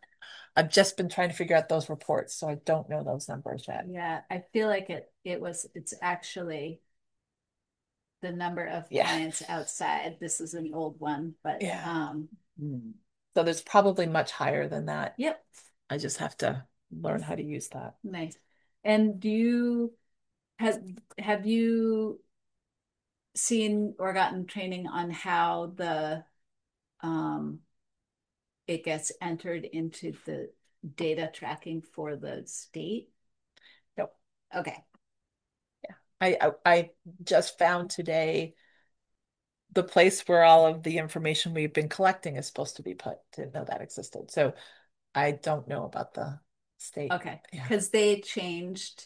I've just been trying to figure out those reports, so I don't know those numbers yet. Yeah, I feel like it, it was, it's actually the number of Yeah. clients outside. This is an old one, but, Yeah. um, Hmm. So there's probably much higher than that. yep, I just have to learn how to use that. nice. And do you, has, have you seen or gotten training on how the, um, it gets entered into the data tracking for the state? Nope. Okay. I, I I just found today the place where all of the information we've been collecting is supposed to be put. Didn't know that existed. So I don't know about the state. Okay, Yeah. because they changed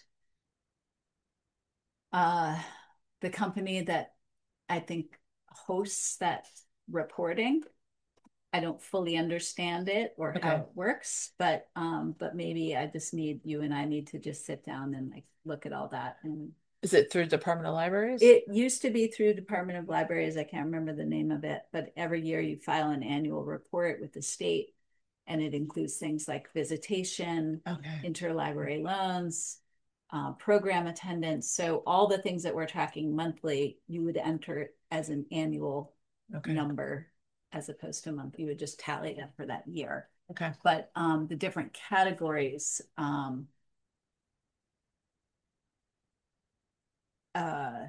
uh the company that I think hosts that reporting. I don't fully understand it or how Okay. it works, but um, but maybe I just need you and I need to just sit down and like look at all that. And Is it through Department of Libraries? it used to be through Department of Libraries. I can't remember the name of it, but every year you file an annual report with the state, and it includes things like visitation, Okay. interlibrary loans, uh, program attendance. So all the things that we're tracking monthly, you would enter as an annual Okay. number as opposed to a month. You would just tally that for that year. Okay. But um, the different categories um, uh,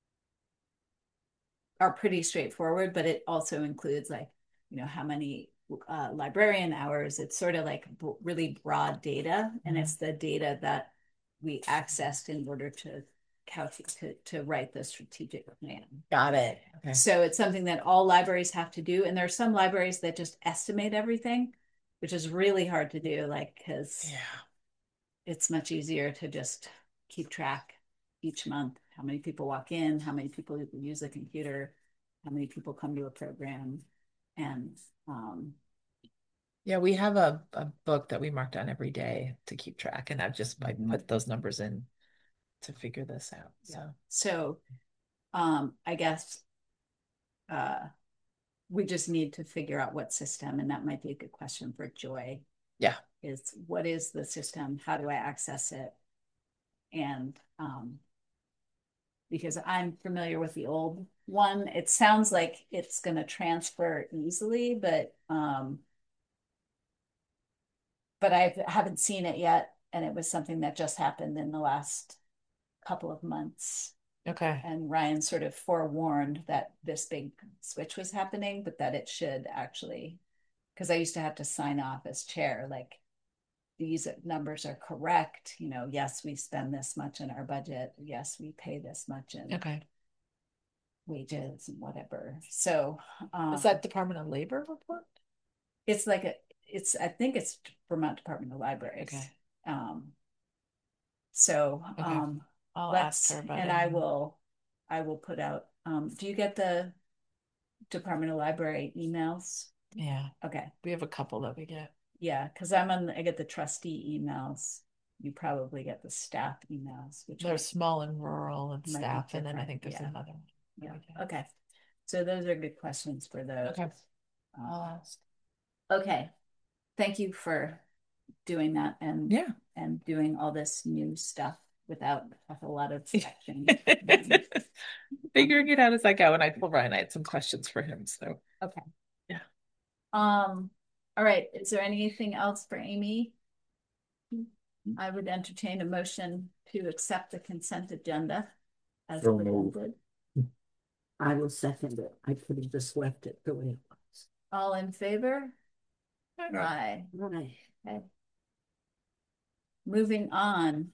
are pretty straightforward, but it also includes like, you know, how many uh, librarian hours. It's sort of like b- really broad data, and Mhm. it's the data that we accessed in order to calculate to, to write the strategic plan. Got it. Okay. So it's something that all libraries have to do, and there are some libraries that just estimate everything, which is really hard to do, like because Yeah. it's much easier to just keep track each month how many people walk in, how many people use the computer, how many people come to a program, and um, Yeah, we have a, a book that we mark down every day to keep track, and I've just I put those numbers in to figure this out. So so um, I guess uh, we just need to figure out what system, and that might be a good question for Joy. yeah. Is what is the system? How do I access it? And um, because I'm familiar with the old one, it sounds like it's going to transfer easily, but um, but I haven't seen it yet, and it was something that just happened in the last couple of months. Okay. And Ryan sort of forewarned that this big switch was happening, but that it should actually, because I used to have to sign off as chair, like these numbers are correct. You know, yes, we spend this much in our budget. Yes, we pay this much in Okay. wages and whatever. So um, Is that Department of Labor report? it's like a, it's, I think it's Vermont Department of Libraries. Okay. Um, so Okay. um, I'll let's, ask her about and it. I will, I will put out, um, do you get the Department of Library emails? Yeah, Okay. we have a couple that we get. Yeah, because I'm on, I get the trustee emails. You probably get the staff emails, which They're might- small and rural and Might be staff, and then I different, think there's yeah. another one. that yeah. we get. Okay. So those are good questions for those. Okay. Um, I'll ask. okay. Thank you for doing that and Yeah. and doing all this new stuff without a whole lot of section. Figuring it out as I go, and I told Ryan I had some questions for him. So Okay. yeah. Um, all right. Is there anything else for Amy? I would entertain a motion to accept the consent agenda as So moved. presented. I will second it. I could have just left it the way it was. All in favor? Aye. Aye. Right. Okay. Moving on.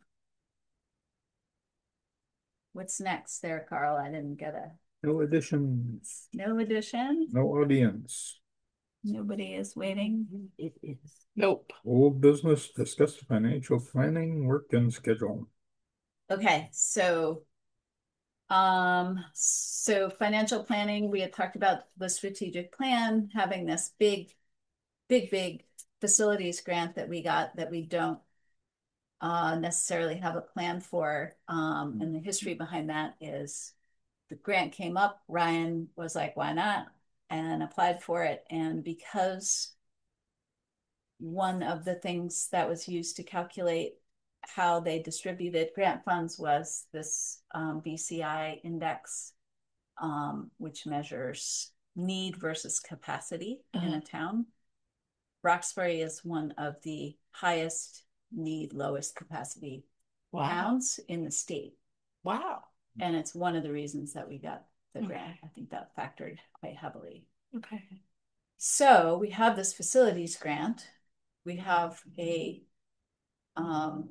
What's next there, Carl? I didn't get a, No additions, no addition? no audience. Nobody is waiting. It is. Nope. Old business, discuss financial planning, work and schedule. Okay, so um, so financial planning, we had talked about the strategic plan, having this big, big, big facilities grant that we got that we don't uh necessarily have a plan for. Um, and the history behind that is the grant came up, Ryan was like, why not? And applied for it. And because one of the things that was used to calculate how they distributed grant funds was this um, B C I index, um, which measures need versus capacity uh-huh. in a town. Roxbury is one of the highest need, lowest capacity wow. towns in the state. Wow. And it's one of the reasons that we got the okay. grant. I think that factored quite heavily. Okay. So we have this facilities grant. We have a um,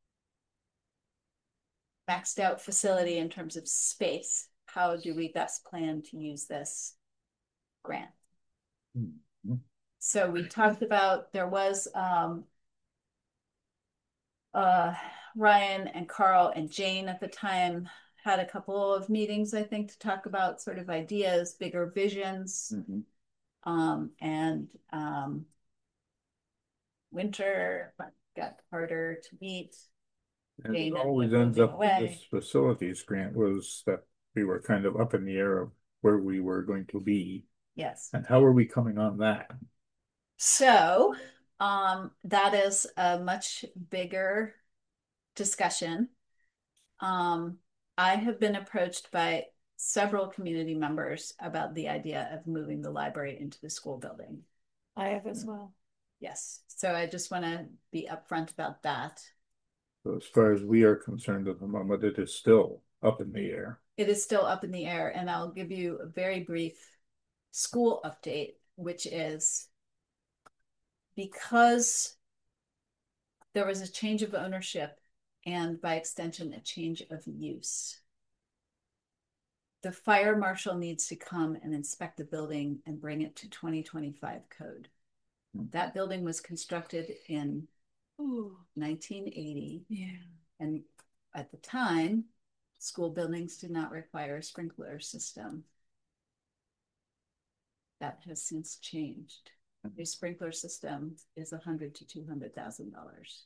maxed out facility in terms of space. How do we best plan to use this grant? Mm-hmm. So we talked about, there was um, uh, Ryan and Carl and Jane at the time had a couple of meetings, I think, to talk about sort of ideas, bigger visions. Mm-hmm. Um, and um, winter got harder to meet. And it always ends up with this facilities grant was that we were kind of up in the air of where we were going to be. Yes. And how are we coming on that? So um, that is a much bigger discussion. Um, I have been approached by several community members about the idea of moving the library into the school building. I have as well. Yes. So I just want to be upfront about that. So as far as we are concerned at the moment, it is still up in the air. It is still up in the air. And I'll give you a very brief school update, which is because there was a change of ownership and by extension, a change of use. The fire marshal needs to come and inspect the building and bring it to twenty twenty-five code. That building was constructed in Ooh. nineteen eighty. Yeah. And at the time, school buildings did not require a sprinkler system. That has since changed. A sprinkler system is a hundred to two hundred thousand dollars.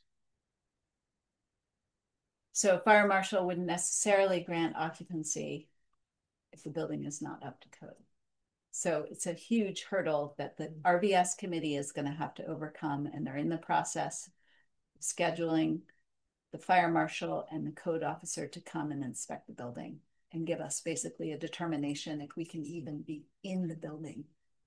So a fire marshal wouldn't necessarily grant occupancy if the building is not up to code. So it's a huge hurdle that the R V S committee is going to have to overcome, and they're in the process of scheduling the fire marshal and the code officer to come and inspect the building and give us basically a determination if we can even be in the building.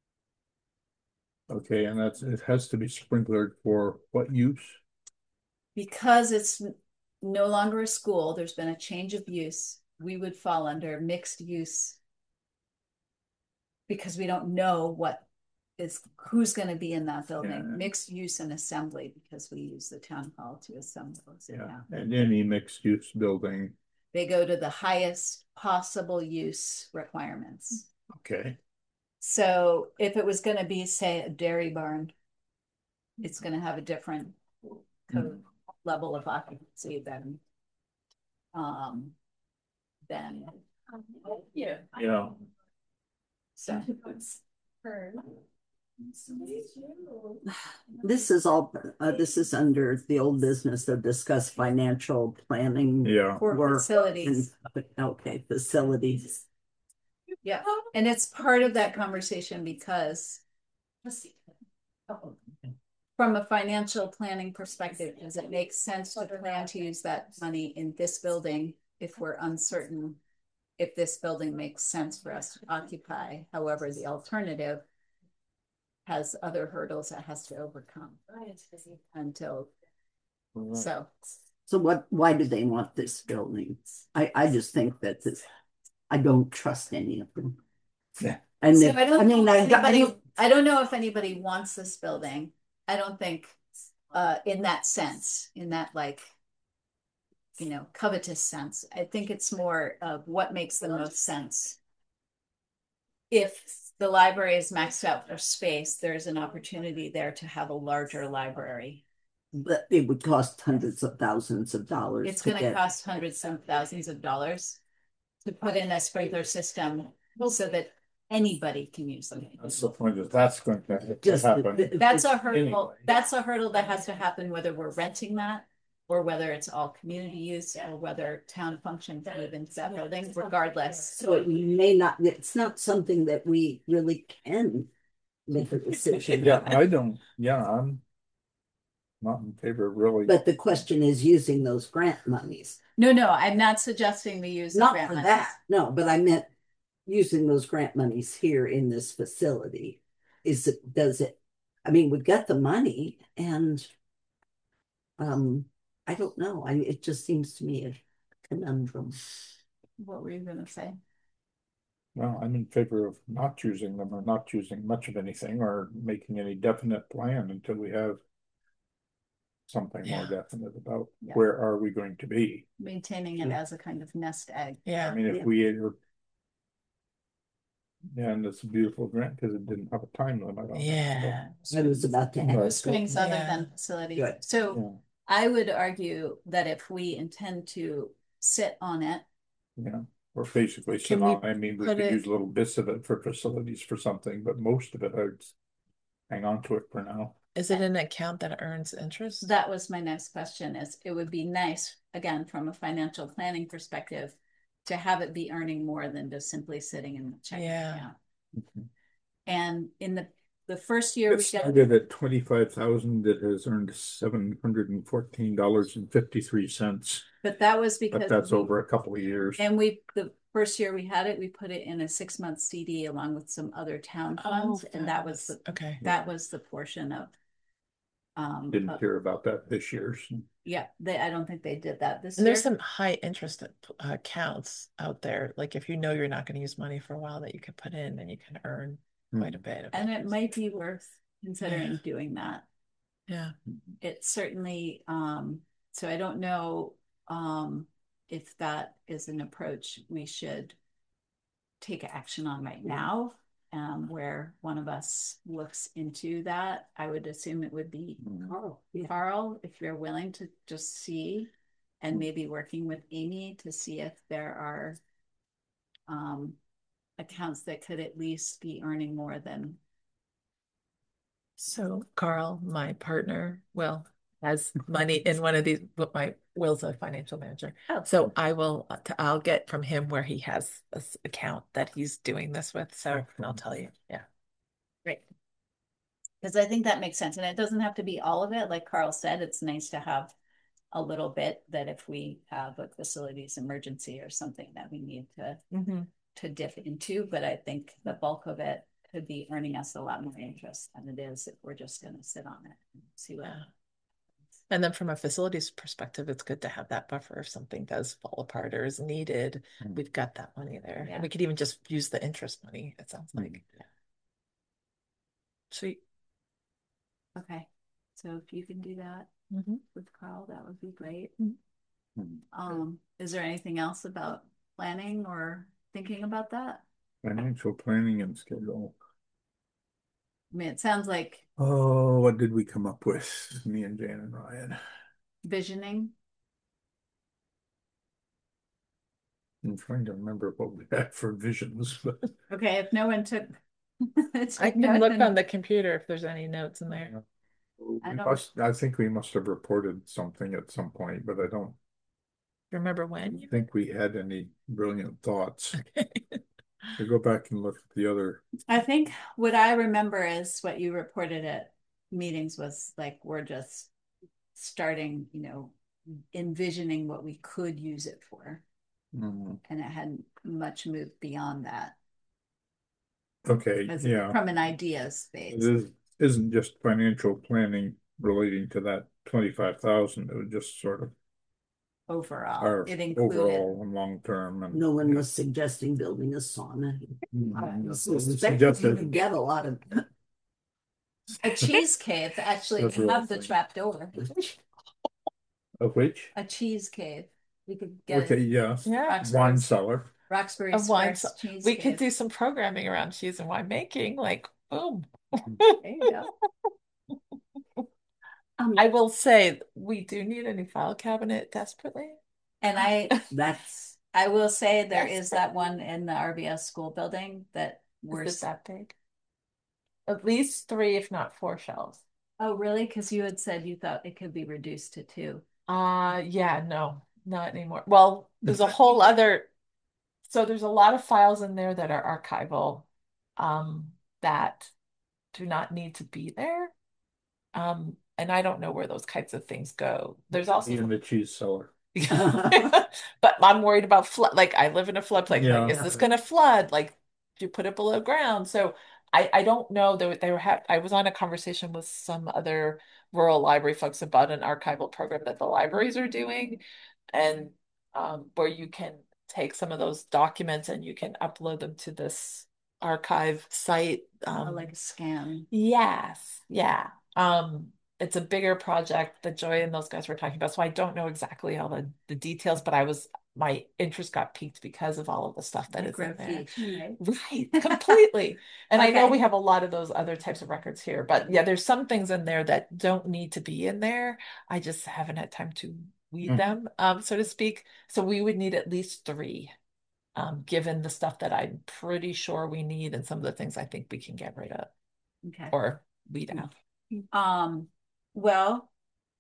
Okay, and that's it has to be sprinklered for what use? Because it's no longer a school, there's been a change of use. We would fall under mixed use because we don't know what is who's going to be in that building. Yeah. Mixed use and assembly because we use the town hall to assemble. Yeah, and any mixed use building, they go to the highest possible use requirements. Okay. So if it was going to be, say, a dairy barn, it's going to have a different code. Mm. Level of occupancy than um than yeah yeah so this is all uh, this is under the old business of discuss financial planning yeah for facilities and, okay facilities yeah and it's part of that conversation because let's see oh. From a financial planning perspective, does it make sense to plan to use that money in this building if we're uncertain if this building makes sense for us to occupy? However, the alternative has other hurdles it has to overcome until mm-hmm. so. So what? Why do they want this building? I I just think that this. I don't trust any of them. Yeah. And so if, I don't. I mean, I, anybody, I, I don't know if anybody wants this building. I don't think uh, in that sense, in that like, you know, covetous sense. I think it's more of what makes the most sense. If the library is maxed out for space, there's an opportunity there to have a larger library. But it would cost hundreds of thousands of dollars. It's going to cost hundreds of thousands of dollars to put in a sprinkler system so that anybody can use them. That's the point that that's going to Just happen. The, the, that's a hurdle. Anyway. That's a hurdle that has to happen whether we're renting that or whether it's all community use or whether town functions move into that building, regardless. So it may not, it's not something that we really can make a decision. Yeah, I don't, yeah, I'm not in favor of really. But the question is using those grant monies. No, no, I'm not suggesting we use the Not grant for monies. that, no, but I meant using those grant monies here in this facility. Is it, does it, I mean, we've got the money and um, I don't know, I, it just seems to me a conundrum. What were you gonna say? Well, I'm in favor of not choosing them or not choosing much of anything or making any definite plan until we have something more Yeah. definite about Yeah. where are we going to be. Maintaining it Yeah. as a kind of nest egg. I Yeah. mean, if Yeah. we are, yeah, and it's a beautiful grant because it didn't have a time limit on it. Yeah. I was about to Right. No ask. strings other Yeah. than facilities. Good. So Yeah, I would argue that if we intend to sit on it, yeah, or basically sit Can we on, I mean, we put could it- use little bits of it for facilities for something, but most of it, I'd hang on to it for now. Is it an account that earns interest? that was my next question, is it would be nice, again, from a financial planning perspective, to have it be earning more than just simply sitting in the checking Yeah. account. Mhm. And in the, the first year It we got, started at twenty-five thousand, it has earned seven hundred and fourteen dollars and fifty-three cents. but that was But because. that's we- over a couple of years. And we, the first year we had it, we put it in a six month C D along with some other town funds, and that was the, Okay. that was the portion of. Um, Didn't uh, hear about that this year. so- yeah, they, I don't think they did that this And year. there's some high interest uh, accounts out there. Like if you know you're not going to use money for a while, that you can put in and you can earn quite a bit of And it interest. might be worth considering Yeah. doing that. Yeah. It certainly, um, so I don't know, um, if that is an approach we should take action on right now, um, where one of us looks into that. I would assume it would be Carl, yeah. Carl, if you're willing to just see, and maybe working with Amy to see if there are um, accounts that could at least be earning more than. So Carl, my partner, Will, has money in one of these, but my Will's a financial manager. Oh. So I will, uh, t- I'll get from him where he has this account that he's doing this with. So I'll tell you. Yeah. Great. Because I think that makes sense. And it doesn't have to be all of it. Like Carl said, it's nice to have a little bit that if we have a facilities emergency or something that we need to Mhm. to dip into. But I think the bulk of it could be earning us a lot more interest than it is if we're just going to sit on it and see what. Yeah. And then from a facilities perspective, it's good to have that buffer if something does fall apart or is needed. Mm. We've got that money there. Yeah. And we could even just use the interest money, it sounds Mm. like. Yeah. Sweet. Okay. So if you can do that Mm-hmm. with Carl, that would be great. Mm. Um, is there anything else about planning or thinking about that? Financial planning and schedule. I mean, it sounds like Oh, what did we come up with? Me and Jan and Ryan. visioning. I'm trying to remember what we had for visions, but Okay, if no one took. I can look on the computer if there's any notes in there. I we don't- must, I think we must have reported something at some point, but I don't Remember when? think we had any brilliant thoughts. I go back and look at the other. I think what I remember is what you reported at meetings was like, we're just starting, you know, envisioning what we could use it for. Mm, And it hadn't much moved beyond that. Okay, As yeah, from an ideas it phase. is, isn't just financial planning relating to that twenty-five thousand, it was just sort of Overall, our it included. overall and long-term and. No one was suggesting building a sauna. I Mm, suspect you suggested- could get a lot of. A cheese cave, actually, That's we what have I'm the thinking. trap door. Of which? A cheese cave. We could get Okay, it. yeah, Yeah. wine Roxbury's, cellar. Roxbury's A wine first cheese We cave. could do some programming around cheese and winemaking, like boom. There you go. Um, I will say we do need a new file cabinet desperately. And I, That's, I will say there Yes. is that one in the R V S school building that we're. Is it that big? At least three, if not four shelves. Oh, really? Because you had said you thought it could be reduced to two. Uh yeah, no, not anymore. Well, there's a whole other, so there's a lot of files in there that are archival, um, that do not need to be there. Um, and I don't know where those kinds of things go. There's also Even the cheese seller. but I'm worried about flood. Like I live in a floodplain. Yeah. Like, is this going to flood? Like, do you put it below ground? So I I don't know. They, were- they were ha I was on a conversation with some other rural library folks about an archival program that the libraries are doing, and um, where you can take some of those documents and you can upload them to this archive site. Uh, Um, like a scan. Yes, yeah. Um, it's a bigger project that Joy and those guys were talking about. So I don't know exactly all the, the details, but I was my interest got piqued because of all of the stuff that is in there. Microfiche, Right, completely. And I know Okay. we have a lot of those other types of records here, but yeah, there's some things in there that don't need to be in there. I just haven't had time to weed Mm. them, um, so to speak. So we would need at least three, um, given the stuff that I'm pretty sure we need and some of the things I think we can get rid of Okay. or weed out. Um, well,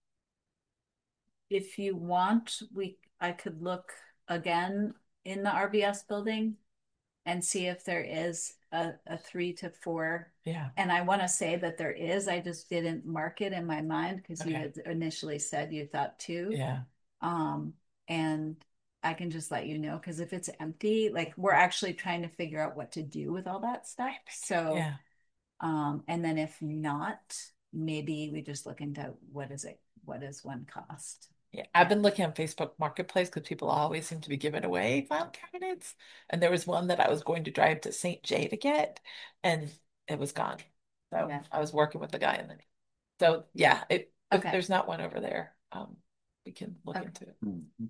if you want, we, I could look again in the R B S building and see if there is a, a three to four. Yeah. And I want to say that there is, I just didn't mark it in my mind because you Okay. had initially said you thought two. Yeah. Um, and I can just let you know, because if it's empty, like we're actually trying to figure out what to do with all that stuff. So, Yeah. um, and then if not, maybe we just look into what is it, what is one cost? Yeah. I've been looking on Facebook Marketplace because people always seem to be giving away file cabinets. And there was one that I was going to drive to Saint J to get, and it was gone. So Yeah. I was working with the guy in the so yeah, it, if Okay. there's not one over there, um, we can look Okay. into it. Mhm.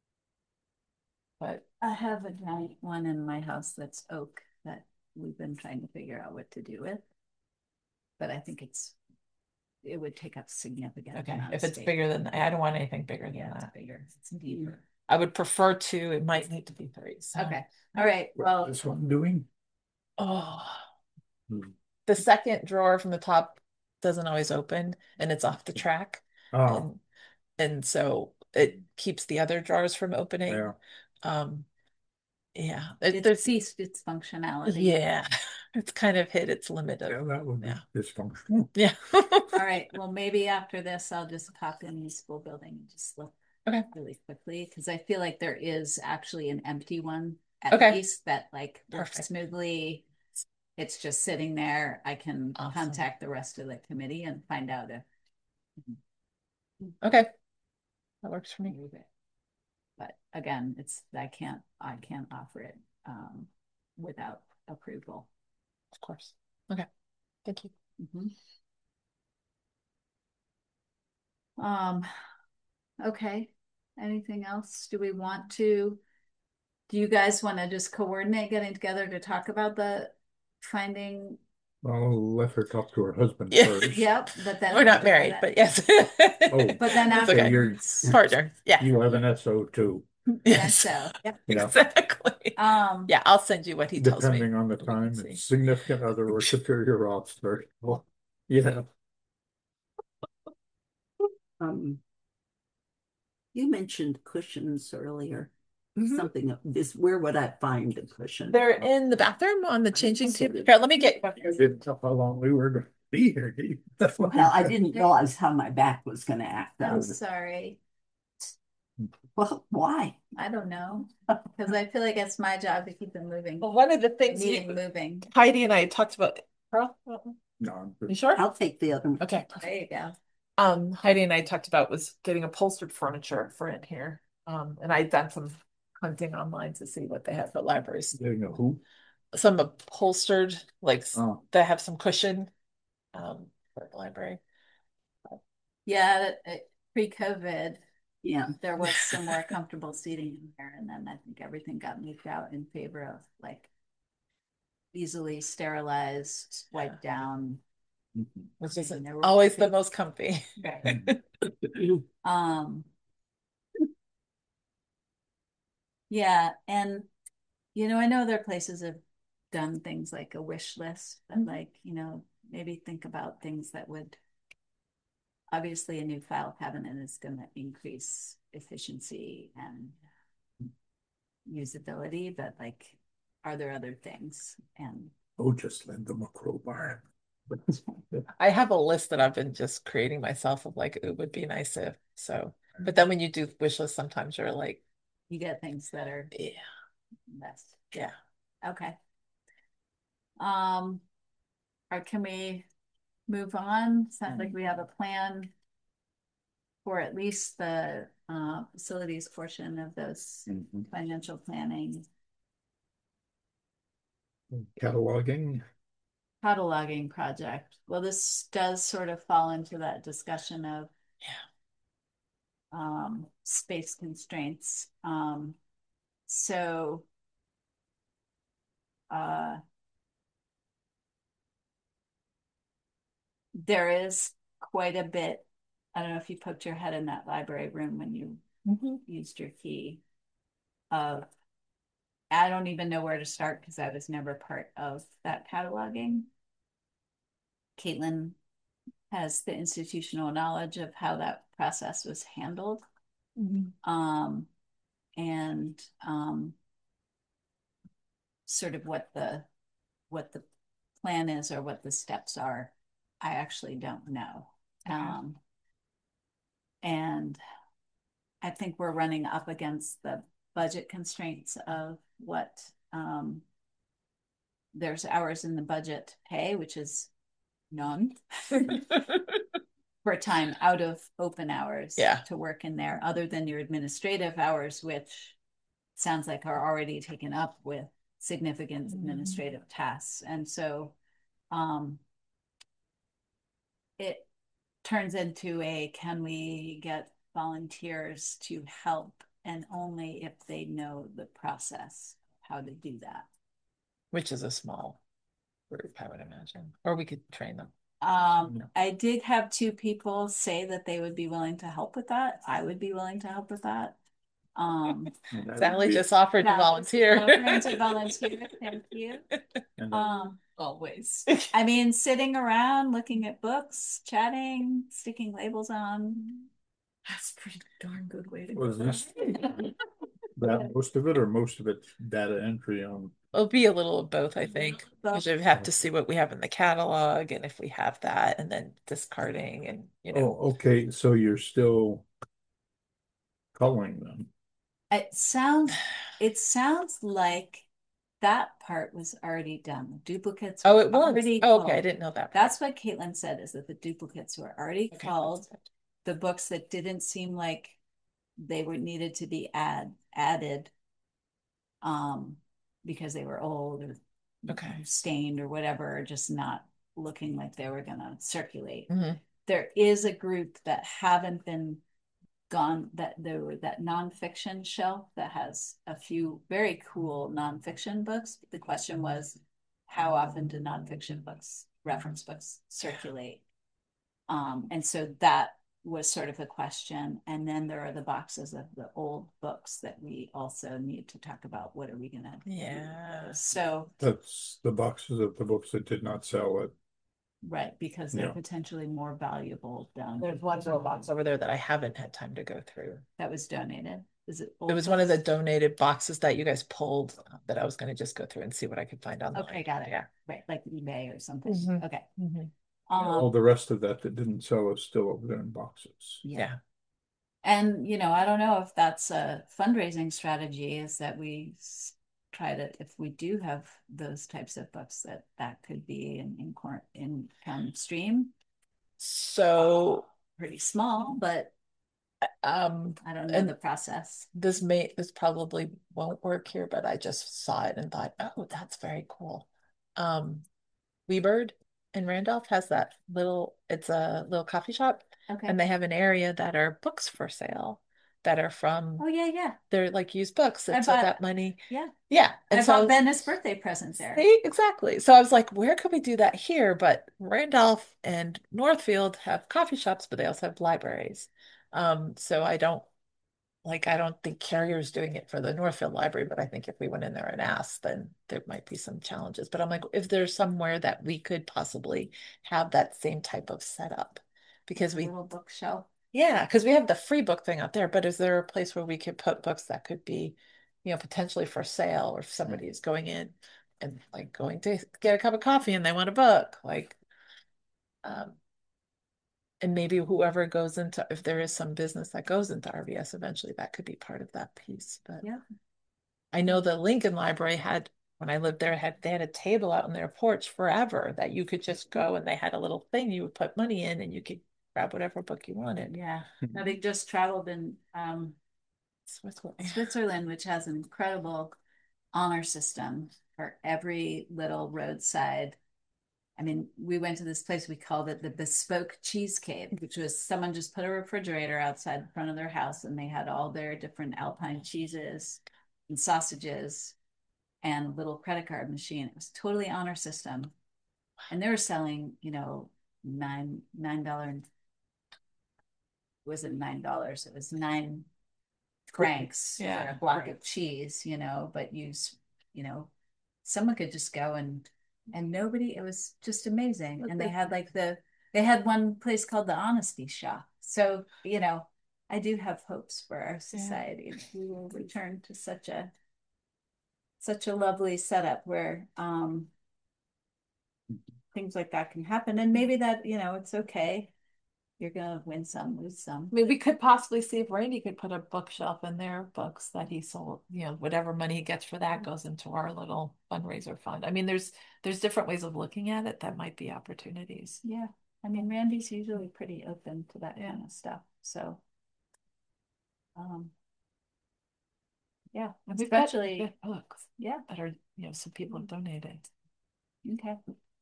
But I have a giant one in my house that's oak that we've been trying to figure out what to do with. But I think it's, it would take up significant okay, amount if of it's space. bigger than I don't want anything bigger than Yeah, it's that. bigger, it's deeper. I would prefer two. It might need to be three. So. Okay, all right, well, What's this one doing? Oh, Hmm. the second drawer from the top doesn't always open and it's off the track. Oh, And and so it keeps the other drawers from opening. yeah. Um, yeah, it, it there's ceased its functionality. yeah, it's kind of hit its limit Yeah, of that would be yeah. dysfunctional. Yeah. All right, well, maybe after this, I'll just pop in the school building and just look Okay. really quickly, because I feel like there is actually an empty one at Okay. least that like works Perfect. smoothly. It's just sitting there. I can Awesome. contact the rest of the committee and find out if Okay. That works for me. move it. But again, it's, I can't, I can't offer it um, without approval. Of course. Okay. Thank you. Mhm. Um, okay. Anything else? Do we want to, do you guys want to just coordinate getting together to talk about the finding? I'll let her talk to her husband Yeah. first. Yep, but then. We're not married, but yes. Oh, But then It's after. okay. you're- Partner. Yeah. You have an S O too, Yes. So, yeah. Yeah. Exactly. Um, Yeah, I'll send you what he tells me. depending on the We can time, see. it's significant other or superior officer. Well, yeah. Um, you mentioned cushions earlier. Mhm. Something of this, where would I find a cushion? They're in the bathroom on the changing Okay. table. Here, let me get. I didn't tell how long we were gonna be here. do you? That's why. Well, I didn't realize how my back was gonna act I'm out. sorry. Well, why? I don't know, because I feel like it's my job to keep them moving, Well, one of the things meeting you, moving. Heidi and I talked about. Pearl, No, I'm good. you sure? I'll take the other one. Okay. There you go. Um, Heidi and I talked about was getting upholstered furniture for in here. Um, and I'd done some hunting online to see what they have for libraries. Getting a who? Some upholstered, like s- Oh. that have some cushion, um, for the library. Yeah, uh, pre-COVID, Yeah. there was some more comfortable seating in here, and then I think everything got moved out in favor of like easily sterilized, wiped down. Mhm. Which is And they were- always the most comfy. Um, yeah, and you know, I know there are places have done things like a wish list, but Mhm. like, you know, maybe think about things that would, obviously a new file cabinet is going to increase efficiency and usability, but like, are there other things? And Oh, just lend them a crowbar. I have a list that I've been just creating myself of like it would be nice if so. But then when you do wish lists, sometimes you're like, You get things that are yeah, best. yeah. Okay. Um, or can we move on? Sounds like we have a plan for at least the uh, facilities portion of those Mhm. financial planning. Cataloging. Cataloging project. Well, this does sort of fall into that discussion of Yeah. um, space constraints. Um, so uh, there is quite a bit. I don't know if you poked your head in that library room when you Mhm. used your key. Of I don't even know where to start because I was never part of that cataloging. Caitlin has the institutional knowledge of how that process was handled. Mhm. Um, and um, sort of what the what the plan is or what the steps are, I actually don't know. Okay. Um, and I think we're running up against the budget constraints of what um, there's hours in the budget to pay, which is none for time out of open hours Yeah. to work in there, other than your administrative hours, which sounds like are already taken up with significant Mhm. administrative tasks. And so um, it turns into a can we get volunteers to help, and only if they know the process how to do that. Which is a small group, I would imagine. Or we could train them. Um, No. I did have two people say that they would be willing to help with that. I would be willing to help with that. Um, Sally just offered to Sally volunteer. offering to volunteer. Thank you. And Um, Always. I mean, sitting around looking at books, chatting, sticking labels on. That's a pretty darn good way to Was go. this that most of it or most of it data entry on? It'll be a little of both, I think. Both. Because you have to see what we have in the catalog and if we have that, and then discarding and you know. Oh, okay, so you're still culling them. It sounds it sounds like that part was already done. The duplicates Oh, were it was. already Oh, okay, I culled. didn't know that part. That's what Caitlin said, is that the duplicates were already Okay, culled. that's good. The books that didn't seem like they were needed to be add added um because they were old or Okay. stained or whatever, or just not looking like they were gonna circulate. Mhm. There is a group that haven't been gone, that there were that nonfiction shelf that has a few very cool nonfiction books. The question was, how often do nonfiction books, reference books, circulate? Um, and so that was sort of a question. And then there are the boxes of the old books that we also need to talk about. What are we gonna do with Yeah. those? So That's the boxes of the books that did not sell it. right, because they're Yeah. potentially more valuable down. There's one little box over there that I haven't had time to go through. That was donated. Is it? It was one of the donated boxes that you guys pulled that I was going to just go through and see what I could find online. Okay, got it. Yeah. Right, like eBay or something. Mhm. Okay. Mhm. All Um, the rest of that that didn't sell is still over there in boxes. yeah. Yeah. And, you know, I don't know if that's a fundraising strategy, is that we s- try to, if we do have those types of books, that that could be an income income stream. So, Pretty small, but um, I don't know and the process. this may this probably won't work here, but I just saw it and thought, oh, that's very cool. Um, Weebird in Randolph has that little, it's a little coffee shop, Okay. and they have an area that are books for sale that are from Oh, yeah, yeah. they're like used books. I And so bought- that money, Yeah. yeah. And I so bought Ben his birthday present there. see, exactly. So I was like, where could we do that here? But Randolph and Northfield have coffee shops, but they also have libraries. Um, so I don't like I don't think Carrier's doing it for the Northfield Library, but I think if we went in there and asked, then there might be some challenges. But I'm like, if there's somewhere that we could possibly have that same type of setup, because we, Little bookshelf. yeah, because we have the free book thing out there, but is there a place where we could put books that could be, you know, potentially for sale, or if somebody is going in and like going to get a cup of coffee and they want a book, like, Um, and maybe whoever goes into, if there is some business that goes into R V S eventually, that could be part of that piece. But Yeah. I know the Lincoln Library had, when I lived there, had they had a table out on their porch forever that you could just go, and they had a little thing you would put money in and you could grab whatever book you wanted. Yeah. Now they just traveled in um Switzerland. Switzerland, which has an incredible honor system for every little roadside. I mean, we went to this place, we called it the Bespoke Cheesecake, which was someone just put a refrigerator outside the front of their house and they had all their different Alpine cheeses and sausages and a little credit card machine. It was totally honor system. And they were selling, you know, nine nine dollar was it nine dollars? It was nine francs Yeah, for a block right. of cheese, you know, but you, you know, someone could just go and and nobody, it was just amazing. And they had like the they had one place called the Honesty Shop. So, you know, I do have hopes for our society. Yeah. We will return to such a such a lovely setup where um things like that can happen. And maybe that, you know, it's okay. You're gonna win some, lose some. I mean, we could possibly see if Randy could put a bookshelf in there, books that he sold, you know, whatever money he gets for that goes into our little fundraiser fund. I mean, there's there's different ways of looking at it that might be opportunities. Yeah. I mean, Randy's usually pretty open to that Yeah. kind of stuff. So um yeah, And we've got especially good books, yeah. that are, you know, some people have donated. Okay.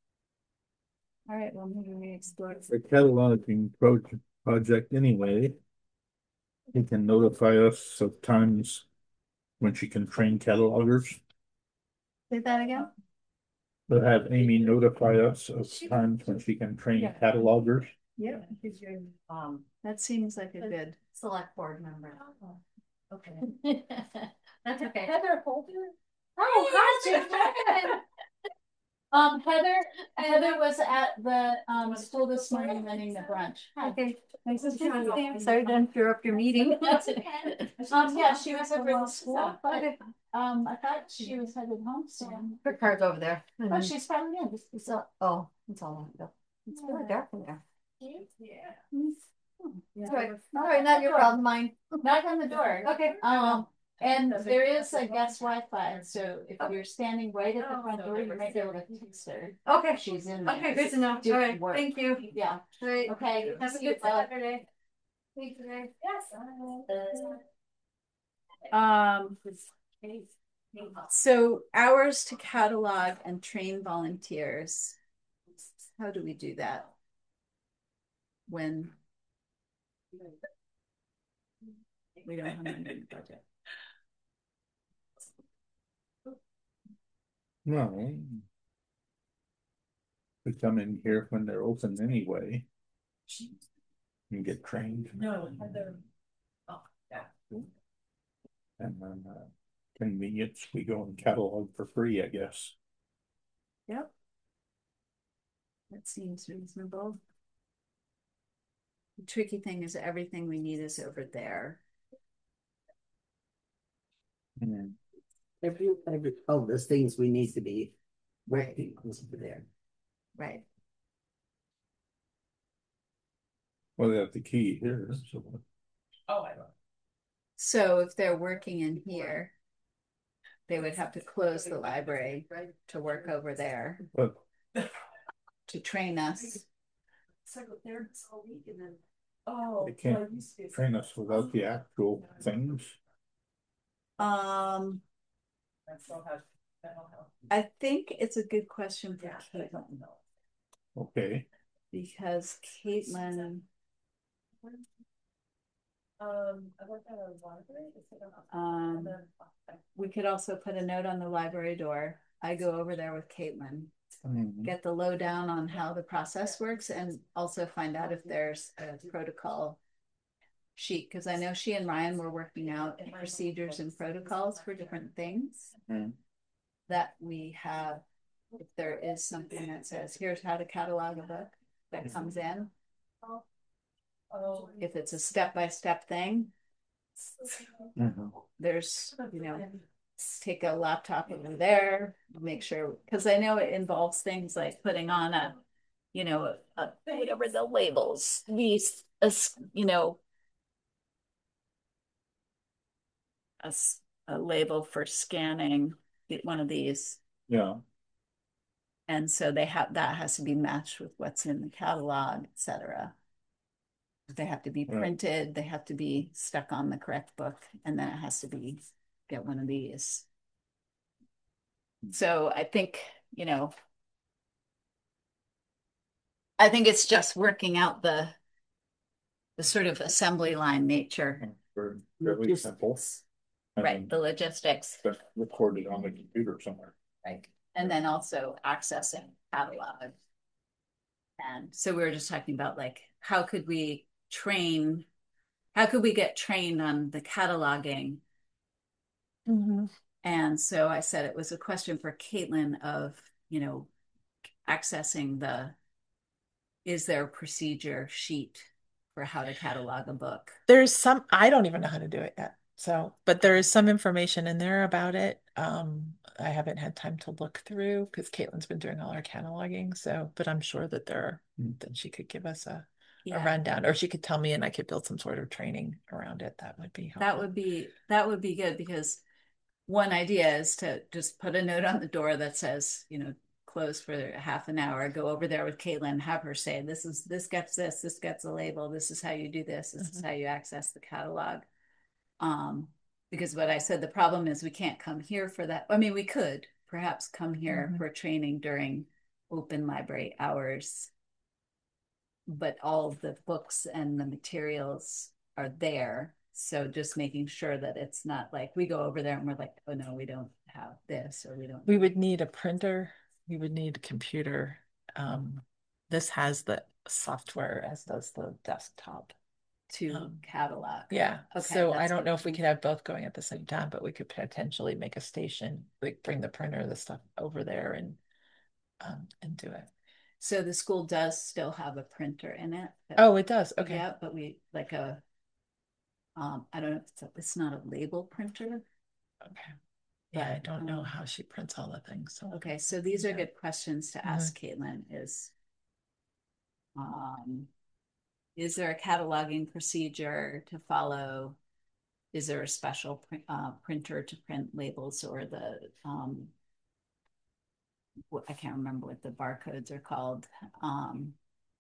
All right, well, maybe we explore. The cataloging project project anyway. He can notify us of times when she can train catalogers. Say that again? We'll have Amy notify us of times when she can train catalogers. Yeah. Um, that seems like a good. Select board member. Okay. That's okay. Heather Holder? Oh, hi, Um, Heather, Heather was at the um school this morning running the brunch. Okay. Nice to see you. Sorry to interrupt your meeting. That's okay. Um, yeah, she was over the school, but um, I thought she was headed home soon. Her car's over there. Oh, she's probably in. It's all, oh, it's all on. It's really dark in there. Yeah. It's all right. All right, not your problem, mine. Knock on the door. Okay. Um, and there is a guest Wi-Fi, so if you're standing right at the front door, you might be able to text her. Okay. She's in there. Okay, good to know. Do All right, work. thank you. Yeah. All right. Okay. Have a See you, good bye. Saturday. Thank you. Yes. Um, so hours to catalog and train volunteers. How do we do that? When we don't have money in the budget. No. We come in here when they're open anyway. And get trained. No, Heather. Oh, yeah. And then uh, convenience, we go and catalog for free, I guess. Yep. That seems reasonable. The tricky thing is everything we need is over there. Mm. Every, every, oh, there's things we need to be working on over there. Right. Well, they have the key here, so. Oh, I know. So if they're working in here, they would have to close the library to work over there But to train us. Oh. they can't train us without the actual things. Um, I think it's a good question for Caitlin Okay. because Caitlin, Um, I work at a library. um, we could also put a note on the library door. I go over there with Caitlin, Mhm. get the lowdown on how the process works, and also find out if there's a protocol sheet because I know she and Ryan were working out procedures and protocols for different things Mhm. that we have. If there is something that says, here's how to catalog a book that comes in, Oh. if it's a step-by-step thing, Mhm. there's, you know, take a laptop over there, make sure, because I know it involves things like putting on a you know, uh, whatever the labels, these, uh, you know, a, s- a label for scanning the- one of these. Yeah, And so they have, that has to be matched with what's in the catalog, et cetera. They have to be Right. printed, they have to be stuck on the correct book, and then it has to be, get one of these. So I think, you know, I think it's just working out the the sort of assembly line nature, very, fairly simple. And right? then The logistics, that's recorded on the computer somewhere. right? And then also accessing catalog. And so we were just talking about like, how could we train, how could we get trained on the cataloging? Mhm. And so I said it was a question for Caitlin of, you know, accessing the, is there a procedure sheet for how to catalog a book? There's some, I don't even know how to do it yet. So, but there is some information in there about it. Um, I haven't had time to look through because Caitlin's been doing all our cataloging. So, but I'm sure that there, Mm. that she could give us a, a Yeah, rundown, or she could tell me and I could build some sort of training around it. That would be that helpful. would be, that would be good because one idea is to just put a note on the door that says, you know, close for half an hour, go over there with Caitlin, have her say, this is, this gets this, this gets a label, this is how you do this, this is Mhm. how you access the catalog. Um, because what I said, the problem is we can't come here for that. I mean, we could perhaps come here Mhm. for training during open library hours, but all of the books and the materials are there. So just making sure that it's not like we go over there and we're like, oh no, we don't have this or we don't. We would need a printer. We would need a computer. Um, this has the software, as does the desktop. To Um, catalog. Yeah. Okay, So I that's don't good know to if we know. could have both going at the same time, but we could potentially make a station, like bring the printer, the stuff over there and um and do it. So the school does still have a printer in it. Oh, it does. Okay. Yeah, but we like a, um, I don't know if it's a, it's not a label printer. Okay. Yeah, I But, don't know um, how she prints all the things. So Okay, so these are Yeah. good questions to ask Caitlin is, um, is there a cataloging procedure to follow? Is there a special print, uh, printer to print labels or the, um, what, I can't remember what the barcodes are called. Um,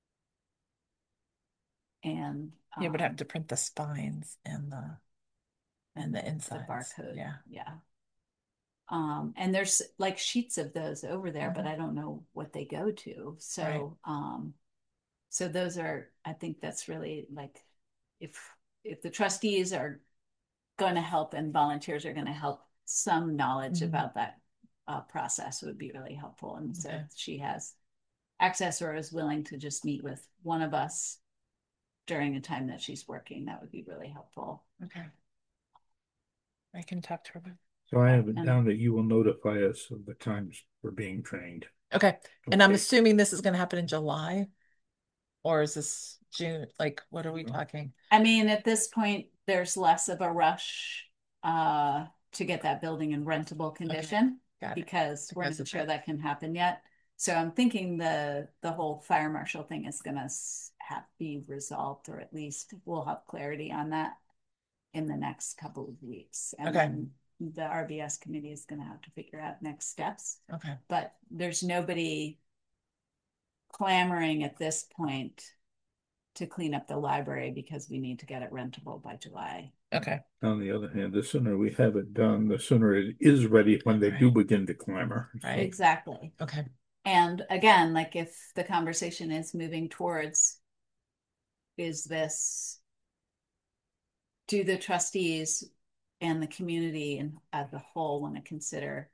and you would have um, to print the spines and the and the the insides. barcode. Yeah. Yeah. Um, and there's like sheets of those over there, but Mhm. I don't know what they go to. So, um, so those are, I think that's really like, if if the trustees are going to help and volunteers are going to help, some knowledge Mhm. about that uh, process would be really helpful. And so Okay. if she has access or is willing to just meet with one of us during a time that she's working, that would be really helpful. Okay. I can talk to her about. So I have it And- down that you will notify us of the times we're being trained. Okay. And I'm Okay. assuming this is going to happen in July, or is this June? Like, what are we Well, talking? I mean, at this point, there's less of a rush uh, to get that building in rentable condition Got it. because we're Because not of sure that. that can happen yet. So I'm thinking the the whole fire marshal thing is gonna have be resolved, or at least we'll have clarity on that in the next couple of weeks. And Okay. then the R B S committee is gonna have to figure out next steps. Okay. But there's nobody clamoring at this point to clean up the library because we need to get it rentable by July. Okay. On the other hand, the sooner we have it done, the sooner it is ready when they do Right. begin to clamor. So, Right. Exactly. Okay. And again, like if the conversation is moving towards, is this, do the trustees and the community and as a whole want to consider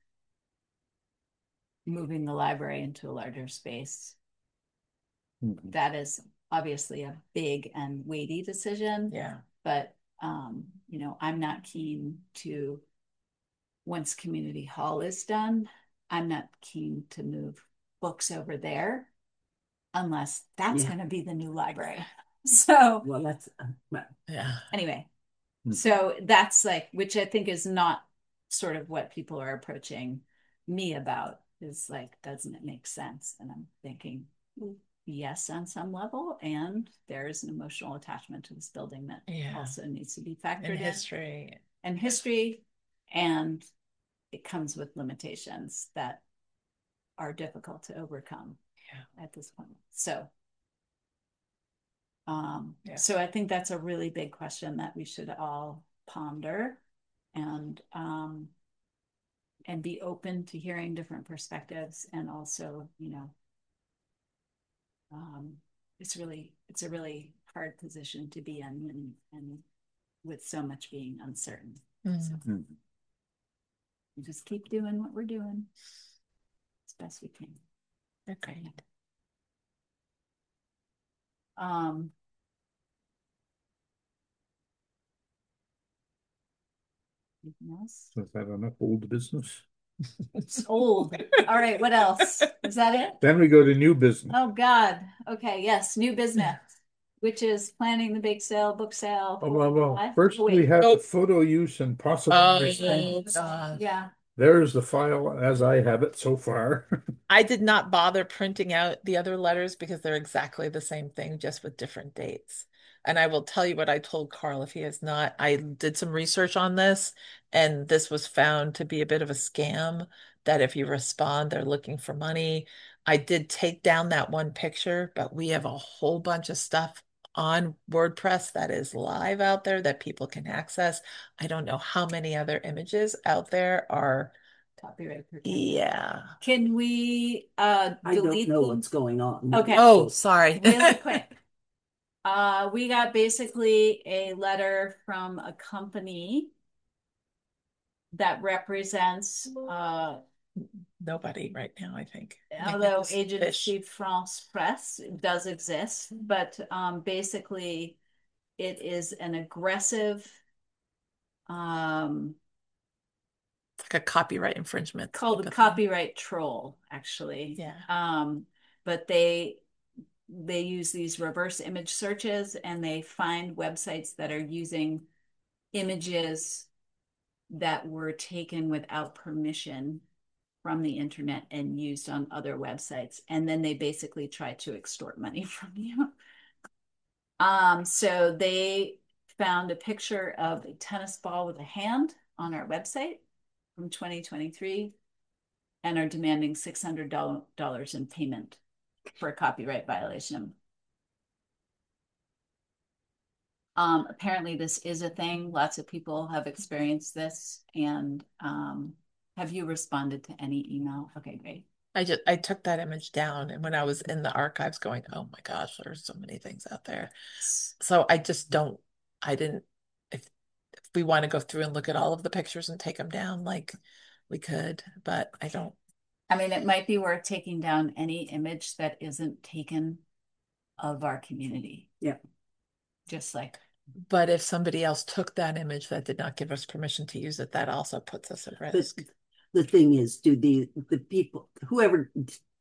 moving the library into a larger space? mhm. That is obviously a big and weighty decision. Yeah. But um, you know, I'm not keen to, once community hall is done, I'm not keen to move books over there unless that's Yeah. going to be the new library. So Well, that's, uh, well, Yeah. anyway, Hmm. so that's like, which I think is not sort of what people are approaching me about, is like, doesn't it make sense? And I'm thinking, you yes, on some level, and there's an emotional attachment to this building that Yeah. also needs to be factored And in. history. And history, and it comes with limitations that are difficult to overcome Yeah. at this point. So, um, Yeah. so I think that's a really big question that we should all ponder, and um, and be open to hearing different perspectives, and also, you know, um, it's really it's a really hard position to be in, and, and with so much being uncertain. Mm. So Mhm. we just keep doing what we're doing as best we can. Okay. Um, anything else? So is that enough old business? It's old. All right, what else? Is that it? Then we go to new business. Oh God. Okay, yes, new business, which is planning the bake sale, book sale. Oh, well, well, July. first Oh, we wait. have Oh. the photo use and possible Oh, response. gosh. Yeah. There's the file as I have it so far. I did not bother printing out the other letters because they're exactly the same thing, just with different dates. And I will tell you what I told Carl if he has not. I did some research on this, and this was found to be a bit of a scam, that if you respond, they're looking for money. I did take down that one picture, but we have a whole bunch of stuff on WordPress that is live out there that people can access. I don't know how many other images out there are. Copyright protected. Yeah. Can we uh I don't delete know the- what's going on. Okay. Oh, sorry. really quick? Uh, we got basically a letter from a company that represents, uh, Nobody right now, I think. although It's Agency fish. France Presse does exist, but um, basically it is an aggressive, um, It's like a copyright infringement. called type a of thing. copyright troll, actually. Yeah. Um, but they they use these reverse image searches, and they find websites that are using images that were taken without permission from the internet and used on other websites. And then they basically try to extort money from you. Um, so they found a picture of a tennis ball with a hand on our website from twenty twenty-three and are demanding six hundred dollars in payment for a copyright violation. Um, apparently this is a thing. Lots of people have experienced this. And um, have you responded to any email? Okay, great. I just I took that image down, and when I was in the archives going, oh my gosh, there's so many things out there. So I just don't, I didn't, if, if we want to go through and look at all of the pictures and take them down, like we could, but I don't. I mean, it might be worth taking down any image that isn't taken of our community. Yeah. Just like, But if somebody else took that image that did not give us permission to use it, that also puts us at risk. But the thing is, do the the people, whoever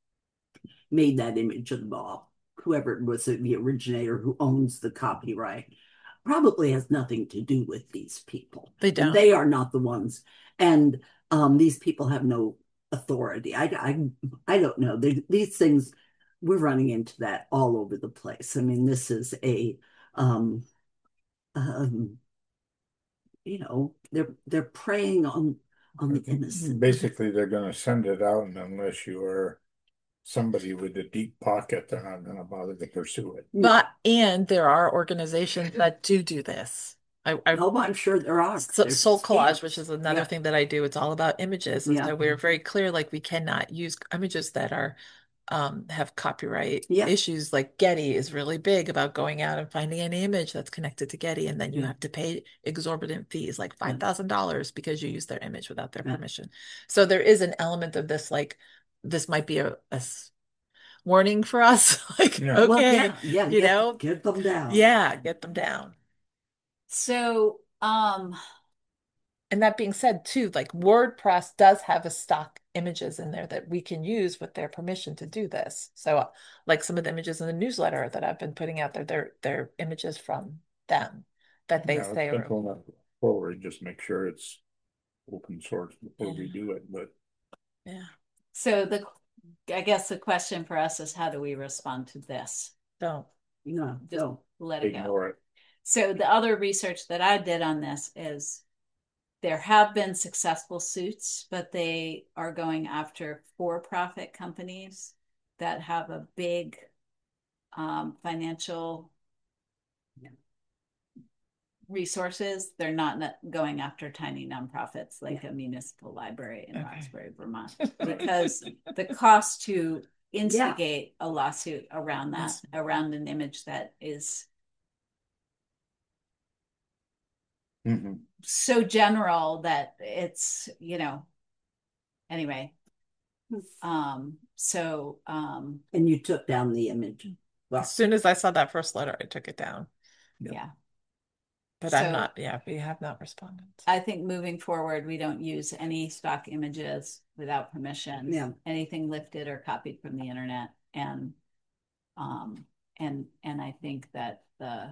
made that image of the ball, whoever was the originator who owns the copyright, probably has nothing to do with these people. They don't. And they are not the ones. And um, these people have no authority. I, I, I don't know. They, these things, we're running into that all over the place. I mean, this is a, um, um, you know, they're they're preying on on the innocent. Basically, they're gonna send it out, and unless you are somebody with a deep pocket, they're not gonna bother to pursue it. But, and there are organizations that do do this. I, I Oh, I'm sure there are. So, There's Soul Collage, scams. which is another Yeah. thing that I do, it's all about images. And Yeah. so we're very clear, like we cannot use images that are um have copyright Yeah. issues. Like Getty is really big about going out and finding any image that's connected to Getty, and then you Yeah. have to pay exorbitant fees, like Yeah. five thousand dollars because you use their image without their Yeah. permission. So there is an element of this, like this might be a, a s- warning for us. Like, Yeah. Well, okay, yeah, yeah, you get, know, get them down. yeah, get them down. so, um, And that being said, too, like WordPress does have a stock images in there that we can use with their permission to do this. So, like some of the images in the newsletter that I've been putting out there, they're they're images from them that they Yeah, say it's are. been going forward, just make sure it's open source before we Yeah. do it, but Yeah. so the I guess the question for us is how do we respond to this? Don't. No, Just no. let it go. Ignore it. So the other research that I did on this is there have been successful suits, but they are going after for-profit companies that have a big um, financial resources. They're not going after tiny nonprofits like a municipal library in Okay. Roxbury, Vermont, because the cost to instigate a lawsuit around that, around an image that is Mm-hmm. so general that it's, you know, anyway. Um, so, um, And you took down the image. Well, As soon as I saw that first letter, I took it down. Yep. yeah. But So- I'm not, yeah, we have not responded. I think moving forward, we don't use any stock images without permission. Yeah. Anything lifted or copied from the internet. And, um, and, and I think that the,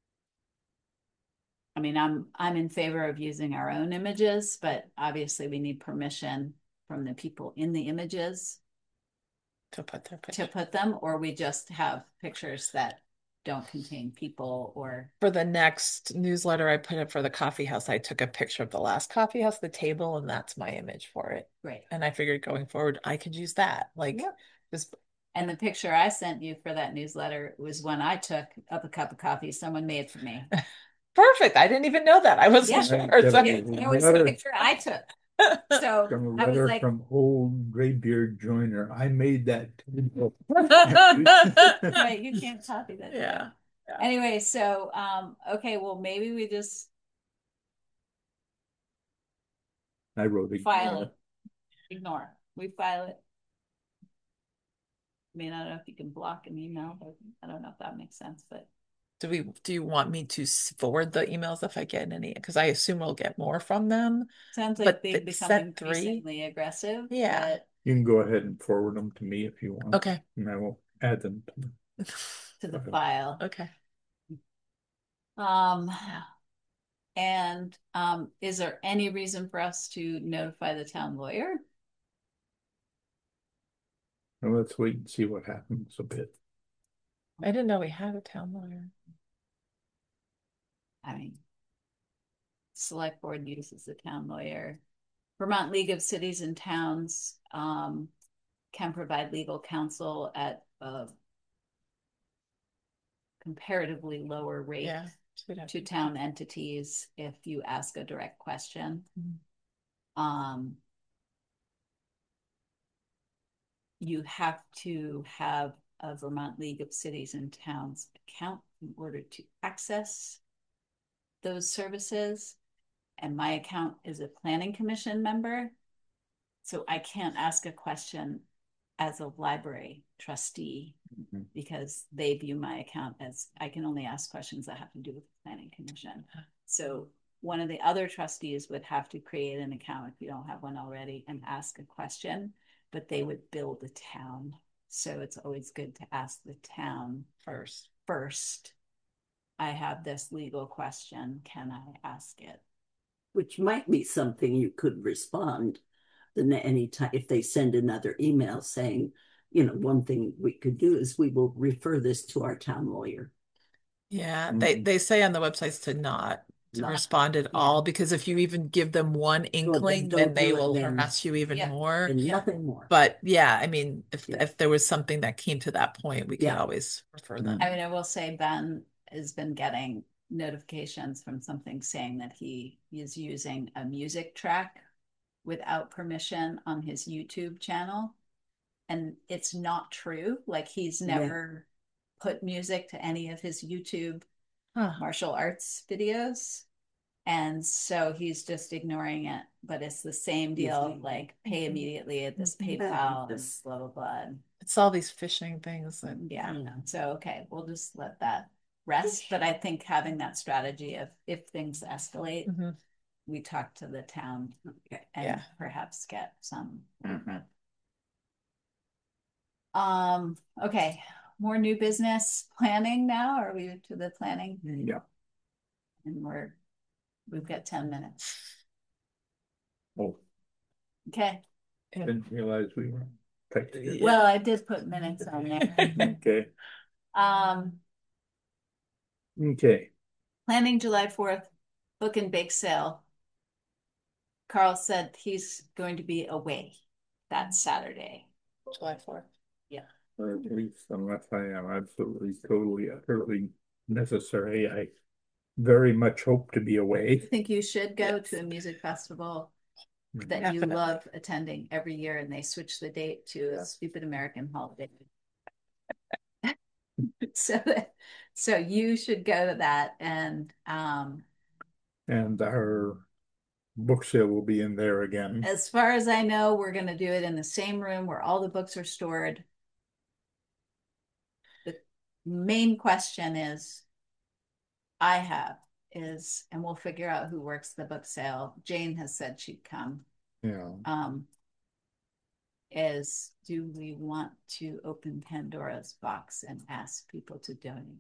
I mean, I'm, I'm in favor of using our own images, but obviously we need permission from the people in the images To put their to picture. put them, or we just have pictures that don't contain people or, For the next newsletter I put up for the coffee house, I took a picture of the last coffee house, the table, and that's my image for it. great. And I figured going forward, I could use that. Like, Yep. just And the picture I sent you for that newsletter was one I took up a cup of coffee someone made for me. perfect. I didn't even know that. I wasn't Yeah. sure. Right, So- definitely. It was the picture I took. So From a I was letter like, from old graybeard Joyner. I made that. right, you can't copy that. Yeah. Anyway, so um, okay, well maybe we just I wrote it. file it. Ignore. We file it. I mean, I don't know if you can block an email, but I don't know if that makes sense, but Do we, do you want me to s- forward the emails if I get any? Because I assume we'll get more from them. sounds like But they've it become said three. increasingly aggressive. Yeah. but You can go ahead and forward them to me if you want. Okay. And I will add them to the to the Okay. file. Okay. Um, and um, is there any reason for us to notify the town lawyer? Well, let's wait and see what happens a bit. I didn't know we had a town lawyer. I mean, select board uses the town lawyer. Vermont League of Cities and Towns um, can provide legal counsel at a comparatively lower rate Yeah. so we'd have to town entities if you ask a direct question. Mhm. Um, you have to have a Vermont League of Cities and Towns account in order to access those services. And my account is a planning commission member. So I can't ask a question as a library trustee Mhm. because they view my account as I can only ask questions that have to do with the planning commission. So one of the other trustees would have to create an account if you don't have one already and ask a question, but they would bill the town. So it's always good to ask the town first. first. I have this legal question. Can I ask it? which might be something you could respond then anytime if they send another email saying, you know, one thing we could do is we will refer this to our town lawyer. Yeah, they Mhm. they say on the websites to not to Not- respond at yeah. all because if you even give them one inkling, don't then they do it will then. harass you even Yeah. more. And Yeah. nothing more. But yeah, I mean, if Yeah. if there was something that came to that point, we could Yeah. always refer them. I mean, I will say Ben has been getting notifications from something saying that he is using a music track without permission on his YouTube channel. And it's not true. Like he's Yeah. never put music to any of his YouTube Huh. martial arts videos. And so he's just ignoring it. But it's the same deal, Yes. like pay immediately at this Mhm. PayPal and This- blah, blah, blah. It's all these phishing things that Yeah. Yeah. So, okay, we'll just let that rest. But I think having that strategy of if things escalate, Mhm. we talk to the town Okay. and Yeah. perhaps get some. Mhm. Um, okay, more new business planning now. Are we to the planning? Yeah. And we're, we've got ten minutes. Oh, Okay, didn't realize we were type deal. Well, I did put minutes on there. Okay, Um, okay. planning July fourth, book and bake sale. Carl said he's going to be away that Saturday. July fourth. Yeah. Or at least unless I am absolutely, totally, utterly necessary, I very much hope to be I away. think you should go Yes. to a music festival that you Definitely. love attending every year, and they switch the date to a stupid American holiday. So that, so you should go to that, and um, And our book sale will be in there again. as far as I know, we're going to do it in the same room where all the books are stored. The main question is, I have is, and we'll figure out who works the book sale. Jane has said she'd come. Yeah. Um, is do we want to open Pandora's box and ask people to donate?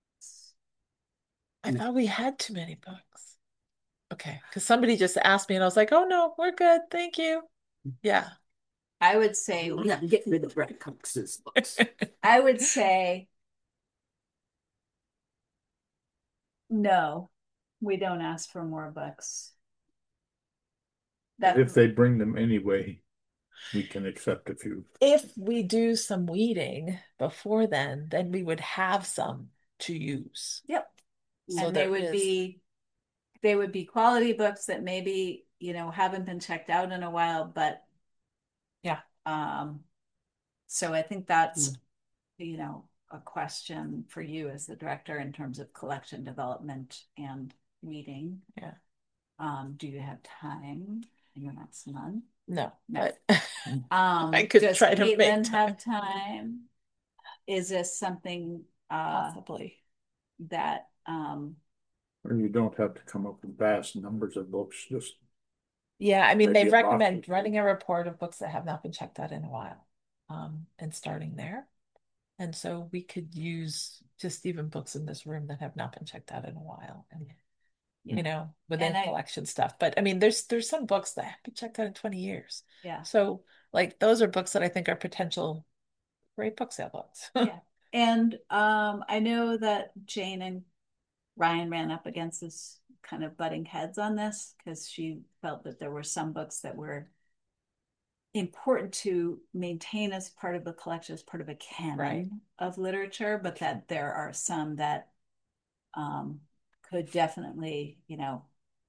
I thought we had too many books. Okay, because somebody just asked me and I was like, oh no, we're good. Thank you. Yeah. I would say, We're not getting rid of Brett Cox's books. I would say, no, we don't ask for more books. That If they bring them anyway, we can accept a few. If we do some weeding before then, then we would have some to use. Yep. So And they there would is- be, they would be quality books that maybe, you know, haven't been checked out in a while, but Yeah. um, so I think that's, you know, a question for you as the director in terms of collection development and reading. Yeah. Um, do you have time in the next month? No, No. but Um, I could does try to make Caitlin time. have time? Is this something uh possibly. that um Or you don't have to come up with vast numbers of books, just Yeah, I mean, they Maybe a box recommend or two. running a report of books that have not been checked out in a while, um, and starting there. And so we could use just even books in this room that have not been checked out in a while, and you know, within And I- collection stuff. But I mean, there's there's some books that have been checked out in twenty years. yeah. So like those are books that I think are potential great book sale books. Yeah. And um I know that Jane and Ryan ran up against this kind of butting heads on this because she felt that there were some books that were important to maintain as part of the collection, as part of a canon Right. of literature, but that there are some that um could definitely, you know,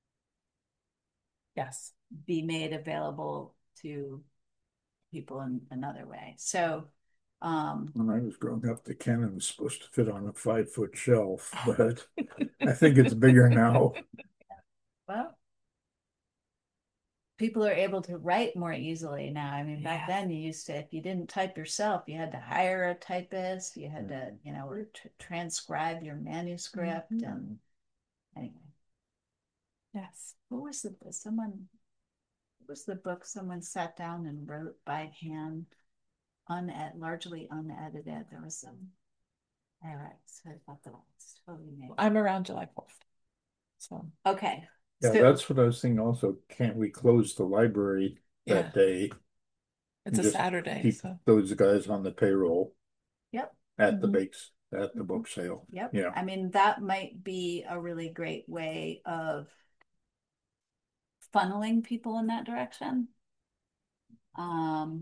Yes. be made available to people in another way. So um when I was growing up, the canon was supposed to fit on a five foot shelf, but I think it's bigger now. well, people are able to write more easily now. I mean, back Yeah. then you used to, if you didn't type yourself, you had to hire a typist, you had to, you know, tr transcribe your manuscript. Mhm. And anyway, Yes. what was the someone what was the book someone sat down and wrote by hand, uned largely unedited? There was some. All right, so I thought that was totally made. I'm around July fourth. So Okay. Yeah, So- that's what I was thinking also. Can't we close the library yeah, that day? it's a Just Saturday. Keep So those guys on the payroll Yep. at the Mhm. bakes, at the book sale. Yep. Yeah. I mean, that might be a really great way of funneling people in that direction. Um,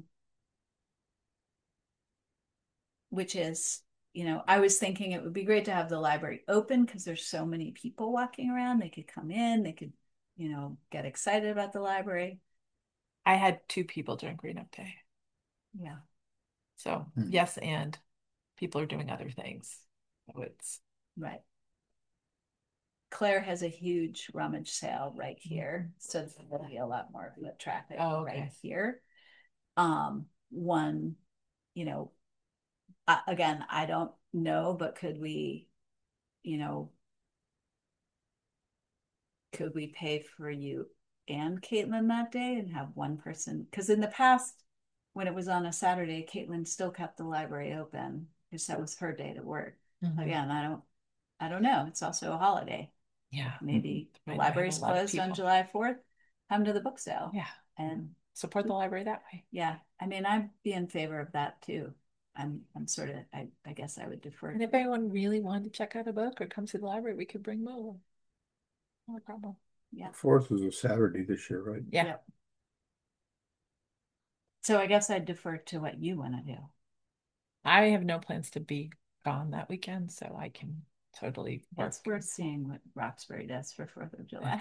which is, you know, I was thinking it would be great to have the library open because there's so many people walking around. They could come in, they could, you know, get excited about the library. I had two people during Green Up Day. Yeah. So Hmm. yes, and people are doing other things. So it's Right. Claire has a huge rummage sale right here, so there'll be a lot more foot traffic Oh, right okay. here. Um, one, you know, uh, again, I don't know, but could we, you know, could we pay for you and Caitlin that day and have one person? Because in the past, when it was on a Saturday, Caitlin still kept the library open because that was her day to work. Mhm. Again, I don't, I don't know. It's also a holiday. Yeah. Maybe Might the not have library's a lot of closed on people. July fourth. Come to the book sale. Yeah. And support the library that way. Yeah, I mean, I'd be in favor of that too. I'm, I'm sort of, I, I guess I would defer. And if anyone really wanted to check out a book or come to the library, we could bring them over. No problem. Yeah. Fourth is a Saturday this year, right? Yeah. Yep. So I guess I'd defer to what you want to do. I have no plans to be gone that weekend, so I can totally work. It's worth seeing what Roxbury does for Fourth of July.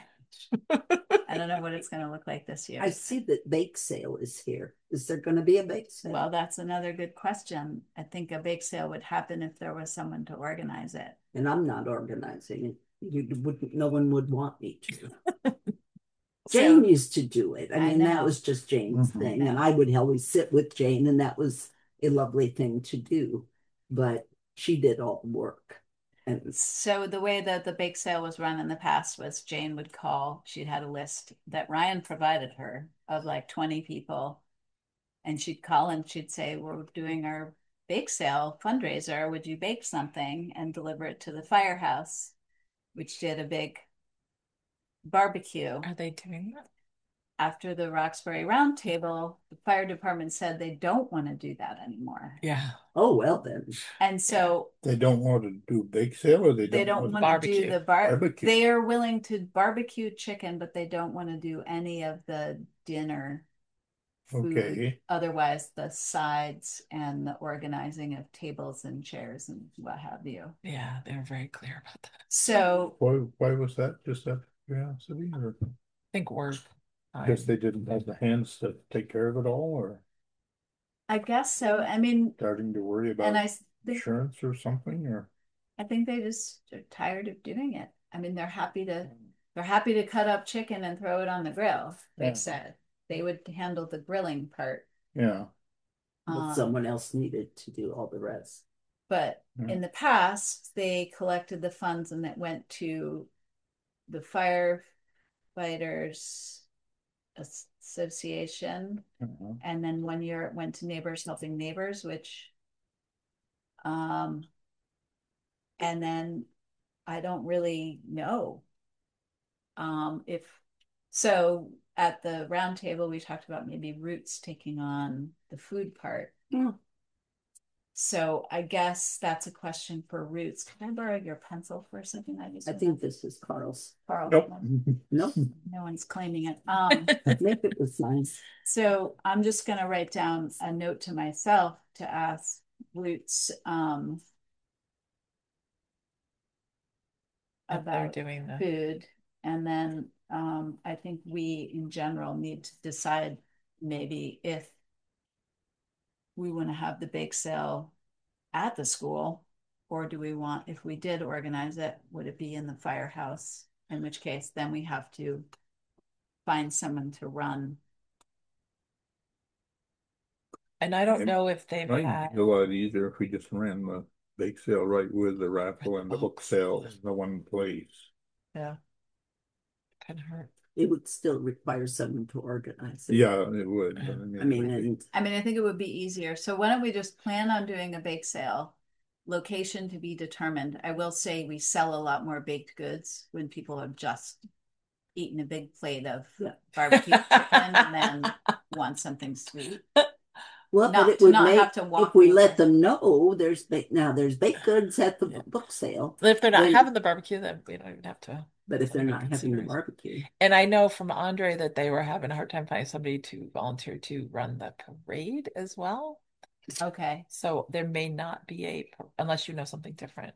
I don't know what it's going to look like this year. I see that bake sale is here. Is there going to be a bake sale? Well, that's another good question. I think a bake sale would happen if there was someone to organize it. And I'm not organizing it. You wouldn't, no one would want me to. Jane So, used to do it. I I mean, that know. was just Jane's Mhm. thing. I And know. I would always sit with Jane, and that was a lovely thing to do. But she did all the work. And so the way that the bake sale was run in the past was Jane would call, she'd had a list that Ryan provided her of like twenty people. And she'd call and she'd say, we're doing our bake sale fundraiser. Would you bake something and deliver it to the firehouse, which did a big barbecue. Are they doing that? After the Roxbury Roundtable, the fire department said they don't want to do that anymore. Yeah. oh, well then. And so They don't want to do bake sale or they they don't don't want want to do Barbecue. the bar. Barbecue. They are willing to barbecue chicken, but they don't want to do any of the dinner food. Okay. Otherwise, the sides and the organizing of tables and chairs and what have you. Yeah, they were very clear about that. I So Why, why was that? Just out of curiosity or think work. time. guess they didn't have the hands to take care of it all or I guess so. I mean, starting to worry and about I think insurance or something or? I think they just are tired of doing it. I mean, they're happy to they're happy to cut up chicken and throw it on the grill. They Yeah. said they would handle the grilling part. Yeah. But Um, someone else needed to do all the rest. But Yeah. in the past, they collected the funds and it went to the firefighters association. Uh-huh. And then one year it went to Neighbors Helping Neighbors, which um and then I don't really know. Um if so at the round table we talked about maybe Roots taking on the food part. Yeah. So I guess that's a question for Roots. Can I borrow your pencil for a second? I just I think this is Carl's. Carl, Nope. No, no one's claiming it. Um maybe it was nice. So I'm just gonna write down a note to myself to ask Roots um If they're about doing the food. And then um I think we in general need to decide maybe if we want to have the bake sale at the school, or do we want, if we did organize it, would it be in the firehouse? In which case, then we have to find someone to run. and I don't It know if they've Might had be a lot easier if we just ran the bake sale right with the raffle and the book sale in the one place. yeah. Could hurt. It would still require someone to organize it. Yeah, it would. but I mean, it would be- and I mean, I think it would be easier. So why don't we just plan on doing a bake sale? Location to be determined. I will say we sell a lot more baked goods when people have just eaten a big plate of Yeah. barbecue chicken and then want something sweet. well, Not but it to would not make have to walk if we over. let them know there's ba- now there's baked goods at the Yeah. book sale. If they're not Then- having the barbecue, then we don't even have to. But if they're Under not having the consideration. barbecue, And I know from Andre that they were having a hard time finding somebody to volunteer to run the parade as well. Okay. So there may not be a, unless you know something different.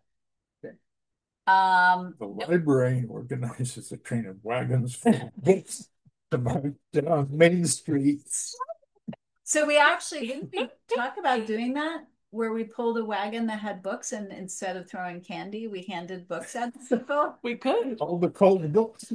Um, The library organizes a train of wagons full of books about down Main Street. so we actually didn't we talk about doing that where we pulled a wagon that had books and instead of throwing candy, we handed books out to people. We could. All the cold books.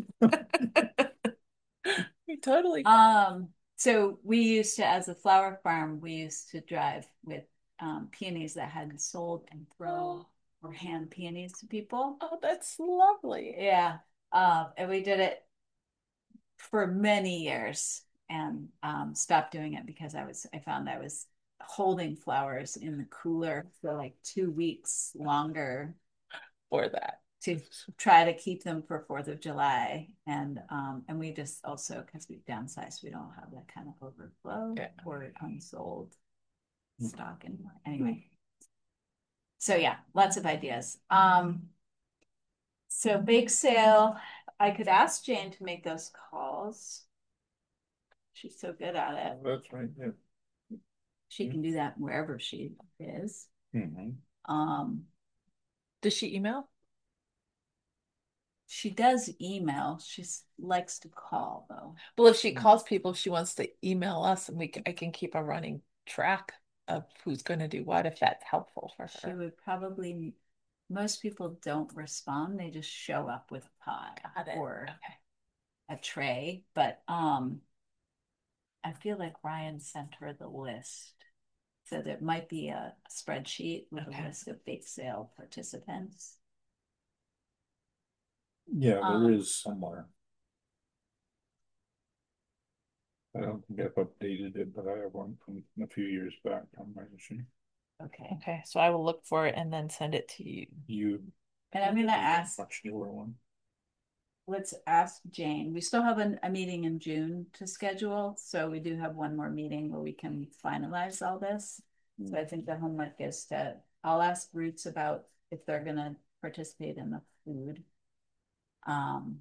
We totally. Um, so we used to, as a flower farm, we used to drive with um, peonies that had sold and throw or hand peonies to people. Oh, that's lovely. Yeah. Um, and we did it for many years and um, stopped doing it because I was, I found I was holding flowers in the cooler for like two weeks longer For that. to try to keep them for Fourth of July. And, um, and we just also, because we've downsized, we don't have that kind of overflow Yeah. or unsold stock anymore. Anyway. So yeah, lots of ideas. Um, so bake sale, I could ask Jane to make those calls. She's so good at it. That's right, yeah. She can do that wherever she is. Mm-hmm. Um, Does she email? she does email. She likes to call though. Well, if she calls people, if she wants to email us, and we c- I can keep a running track of who's going to do what, if that's helpful for She her. would probably, most people don't respond. They just show up with a pie Got it. or Okay. a tray. But um, I feel like Ryan sent her the list. So there might be a spreadsheet with Okay. a list of bake sale participants. Yeah, there Um, is somewhere. I don't think I've updated it, but I have one from a few years back on my machine. Okay. Okay, so I will look for it and then send it to you. You. And I'm gonna ask, Much newer one. let's ask Jane. We still have a, a meeting in June to schedule, so we do have one more meeting where we can finalize all this. So I think the homework is to, I'll ask Roots about if they're gonna participate in the food. Um,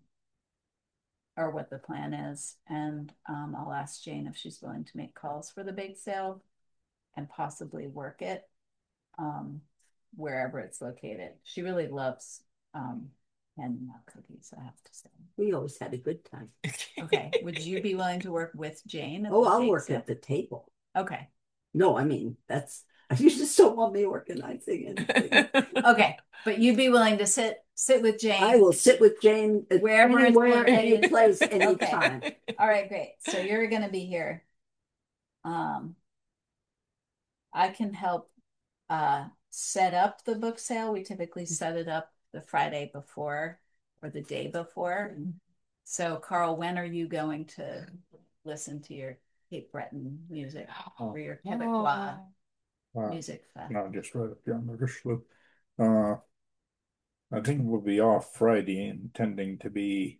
or what the plan is, and um, I'll ask Jane if she's willing to make calls for the bake sale and possibly work it um, wherever it's located. She really loves um, handing out cookies, I have to say. We always had a good time. Okay, would you be willing to work with Jane? at Oh, the I'll bake work sale? at the table. Okay, No, I mean, that's, you just don't want me organizing anything. okay, but you'd be willing to sit sit with Jane? I will sit with Jane at Wherever it's anywhere, any located. place, Okay. anytime. All right, great. So you're gonna be here. Um, I can help uh set up the book sale. We typically set it up the Friday before or the day before. So Carl, when are you going to listen to your Cape Breton music or your Quebecois Uh, music fest? no, just right up here on the Richelieu. Uh, I think we'll be off Friday, intending to be,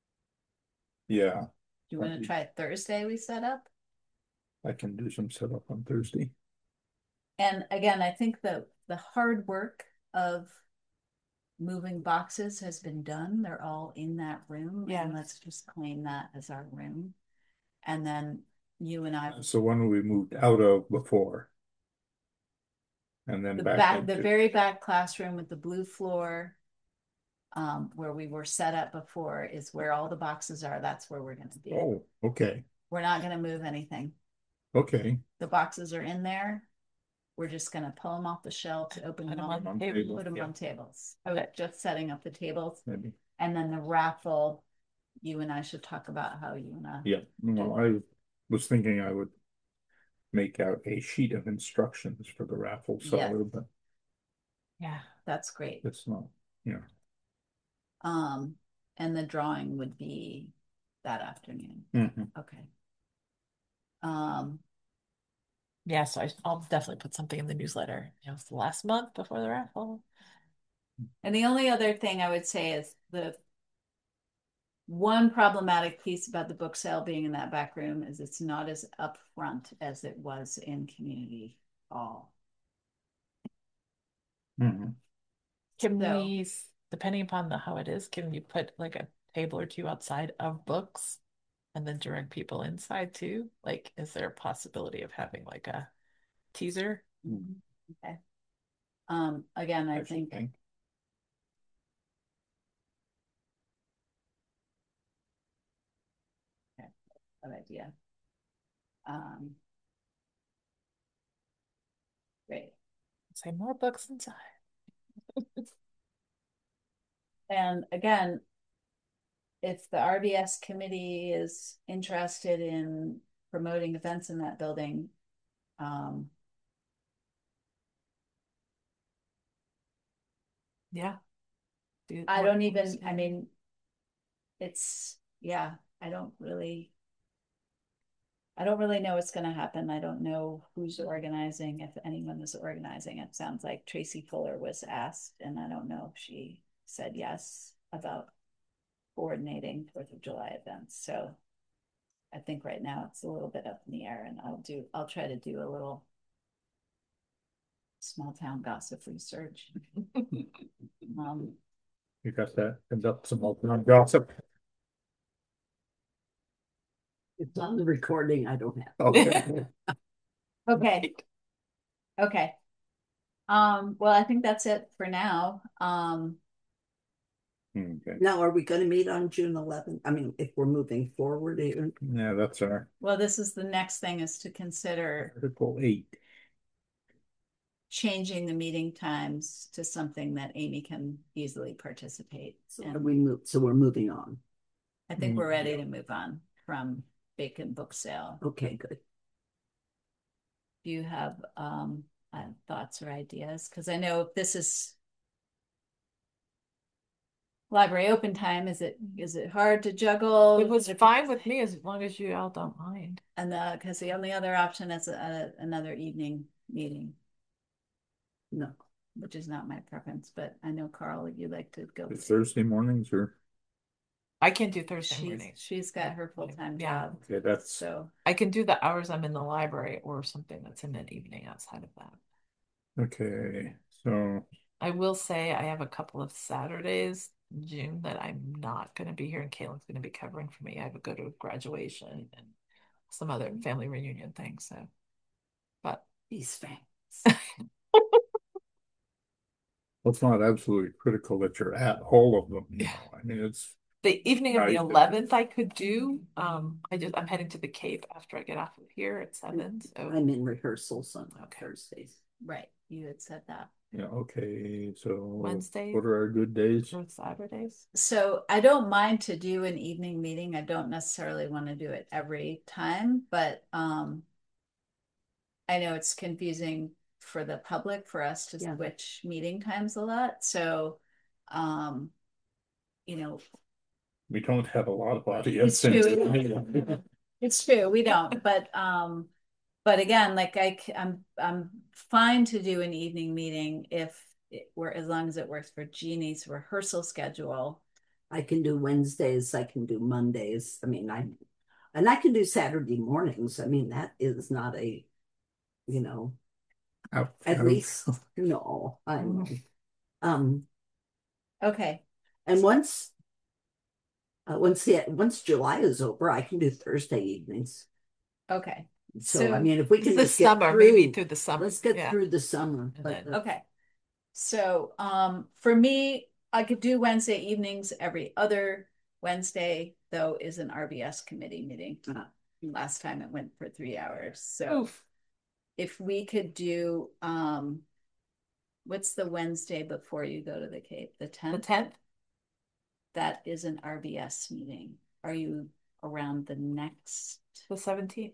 yeah, Do you want to try Thursday we set up? I can do some setup on Thursday. And again, I think the the hard work of moving boxes has been done. They're all in that room. Yeah. And let's just claim that as our room. And then you and I, So one we moved out of before. And then the back back, the into, very back classroom with the blue floor, um, where we were set up before is where all the boxes are. That's where we're gonna be. oh, okay, We're not gonna move anything. okay. The boxes are in there. We're just gonna pull them off the shelves, open Put them them up, on On the table. table, put them yeah, on tables. I was just setting up the tables. maybe. And then the raffle, you and I should talk about how you wanna. Yeah, no, I was thinking I would make out a sheet of instructions for the raffle Yeah. seller, but Yeah. That's great. it's not, yeah. Um, and the drawing would be that afternoon. Mhm. Okay. Um, Yeah, so I, I'll definitely put something in the newsletter. You know, it's the last month before the raffle. and the only other thing I would say is the one problematic piece about the book sale being in that back room is it's not as upfront as it was in community hall. Mhm. Can So- we, s- depending upon the how it is, can you put like a table or two outside of books and then direct people inside too? Like, is there a possibility of having like a teaser? Okay. Um, again, I think think. good idea. Um, great. Say more books inside. And again, if the R B S committee is interested in promoting events in that building, um, Yeah. Do I more don't books, even, I yeah. mean, it's, yeah, I don't really, I don't really know what's gonna happen. I don't know who's organizing, if anyone is organizing. It sounds like Tracy Fuller was asked, and I don't know if she said yes about coordinating Fourth of July events. So I think right now it's a little bit up in the air, and I'll do, I'll try to do a little small town gossip research. Um, You got that? Conduct some open gossip. It's on the recording. I don't have. Okay. okay. Okay. Um, well, I think that's it for now. Um, Okay. Now, are we going to meet on June eleventh? I mean, if we're moving forward even. Yeah, that's our well, this is the next thing is to consider Article eight. changing the meeting times to something that Amy can easily participate. So And we move, so we're moving on. I think we're ready Yeah. to move on from Bacon Book Sale. Okay, good. Do you have um uh, thoughts or ideas? Because I know this is library open time. Is it is it hard to juggle? It was fine with me as long as you all don't mind. And the because the only other option is a, a, another evening meeting, No, which is not my preference. But I know Carl, you like to go. It's Thursday mornings or I can't do Thursday She's mornings. she's got her full time Yeah. job, okay, that's so I can do the hours I'm in the library or something that's in an evening outside of that. okay. So I will say I have a couple of Saturdays in June that I'm not going to be here, and Caitlin's going to be covering for me. I have to go to graduation and some other family reunion things. So, but these facts. well, it's not absolutely critical that you're at all of them. You know? I mean, it's the evening of the Right. eleventh I could do. Um, I just I'm heading to the Cape after I get off of here at seven. So I'm in rehearsals on Okay. Thursdays. right, you had said that. yeah, okay. So Wednesdays what are our good days? or Saturdays. So I don't mind to do an evening meeting. I don't necessarily want to do it every time, but um I know it's confusing for the public for us to Yeah. switch meeting times a lot. So um you know, We don't have a lot of audience. It's true. it's true, we don't, but um but again, like I c- I'm I'm fine to do an evening meeting if it were as long as it works for Jeannie's rehearsal schedule. I can do Wednesdays. I can do Mondays. I mean, I, and I can do Saturday mornings. I mean, that is not a, you know, Out- at out- least, no, I know. Um, Okay, and once, uh, once the, once July is over, I can do Thursday evenings. okay, So, So, I mean, if we can The just get summer, through, maybe through the summer. let's get Yeah. through the summer. And But then- the- okay. So um for me, I could do Wednesday evenings. Every other Wednesday, though, is an R B S committee meeting. Ah. Last time it went for three hours. So Oof. if we could do um what's the Wednesday before you go to the Cape? The The tenth? tenth. That is an R B S meeting. Are you around the next? The seventeenth.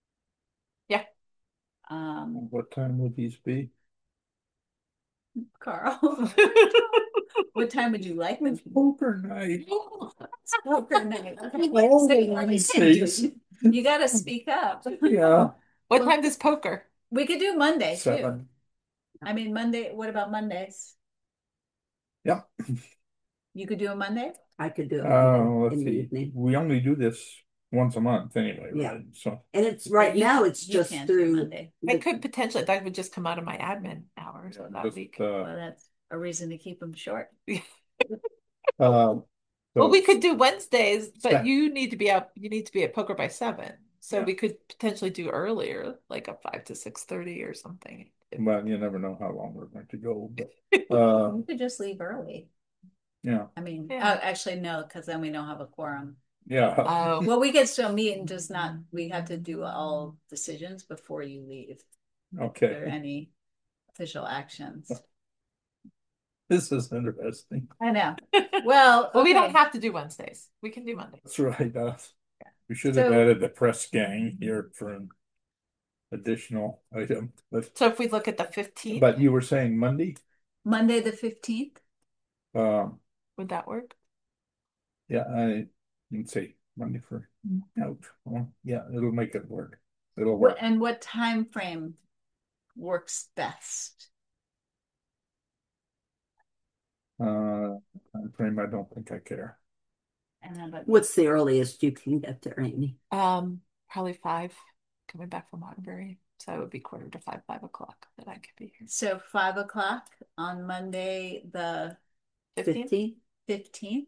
Um, What time would these be? Carl, what time would you like them? Poker night. Poker night. All So the you- Wednesdays. You gotta speak up. Yeah. What Well- time does poker? We could do Monday too. Seven. I mean, Monday, what about Mondays? Yeah. You could do a Monday? I could do it Uh, in let's the see. evening. We only do this once a month anyway, Yeah. right? So And it's right You- now, it's you just can't do through. Monday. I the- could potentially, that would just come out of my admin hours yeah, for that just, week. Well, uh, that's a reason to keep them short. uh, Well, so- we could do Wednesdays, but Yeah. you need to be out, you need to be at poker by seven. So Yeah. we could potentially do earlier, like a five to six thirty or something. Well, you never know how long we're going to go, but uh, We could just leave early. yeah, I mean, Yeah. uh, actually, no, because then we don't have a quorum. yeah. Oh, Well, we could still meet and just not, we have to do all decisions before you leave. If there are Okay, any official actions. this is interesting. I know. Well, well, we don't okay. have to do Wednesdays. We can do Mondays. That's right. Uh, we should have So- added the press gang here for an additional item, but So if we look at the fifteenth, but you were saying Monday? Monday, the fifteenth? Um, would that work? yeah, I can say Monday for out. Well, yeah, it'll make it work. It'll work. What, and what time frame works best? Uh, time frame, I don't think I care. And then, but What's the earliest you can get there, Amy? Um, probably five, coming back from Waterbury. So it would be quarter to five, five o'clock that I could be here. so five o'clock on Monday, the Fifteen? Fifteen? fifteenth,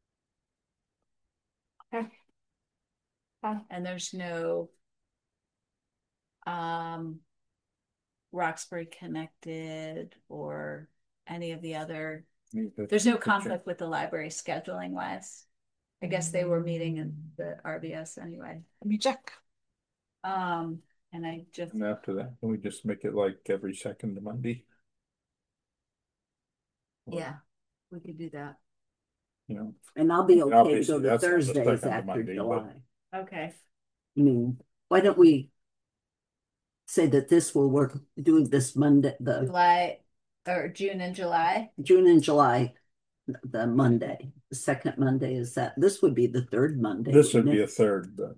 Okay. Fine. and there's no um Roxbury Connected or any of the other. There's no conflict with the library scheduling wise. I guess they were meeting in the R B S anyway. Let me check. Um, and I just, And after that, can we just make it like every second Monday? Or, yeah, we could do that. You know, And I'll be And okay to obviously go to that's not the Thursdays second of after Monday, but- July. Okay. I mean, why don't we say that this will work, doing this Monday, the July or June and July. June and July, the Monday, the second Monday is that, this would be the third Monday. this would wouldn't be it? a third, but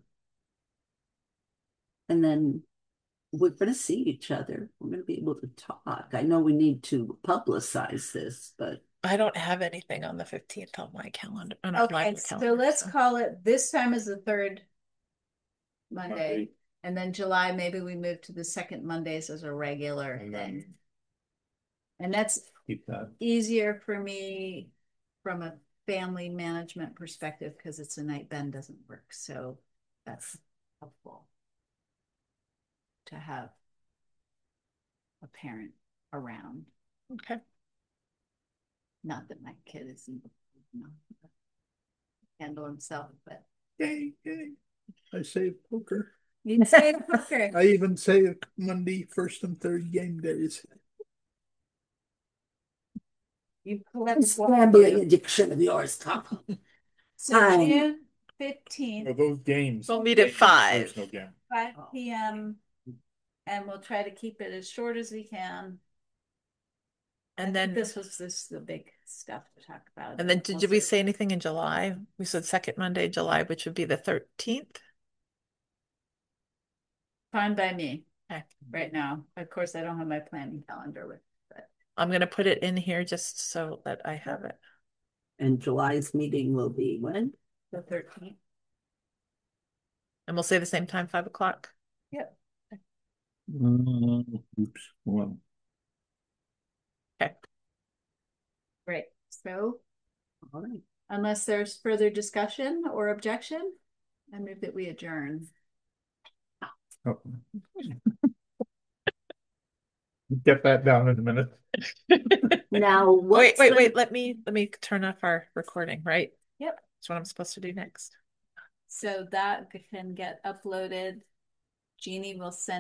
And then we're gonna see each other. We're gonna be able to talk. I know we need to publicize this, but I don't have anything on the fifteenth on my calendar. On our Okay, library so calendar, let's so. call it this time is the third Monday, Monday, and then July, maybe we move to the second Mondays as a regular and thing. then And that's keep that. easier for me from a family management perspective because it's a night Ben doesn't work. So that's helpful to have a parent around. Okay. Not that my kid isn't, you know, handle himself, but Yay, yay. I saved poker. you say poker. I even saved Monday, first and third game days. You clever. gambling addiction of yours, Tom. So Time. June fifteenth, Well, those games. We'll meet at five. There's no game. five P M. And we'll try to keep it as short as we can. I And think then, this was this the big stuff to talk about. and then did We'll did we see. say anything in July? We said second Monday, in July, which would be the thirteenth. Fine by me Okay. right now. Of course, I don't have my planning calendar with, but I'm gonna put it in here just so that I have it. And July's meeting will be when? the thirteenth. And we'll say the same time, five o'clock. Yep. Uh, oops, well, Okay. Great. So All right. unless there's further discussion or objection, I move that we adjourn. oh. Get that down in a minute. Now, Wait, what's wait, the- wait, let me, let me turn off our recording, right? Yep. That's what I'm supposed to do next. So that can get uploaded. Jeannie will send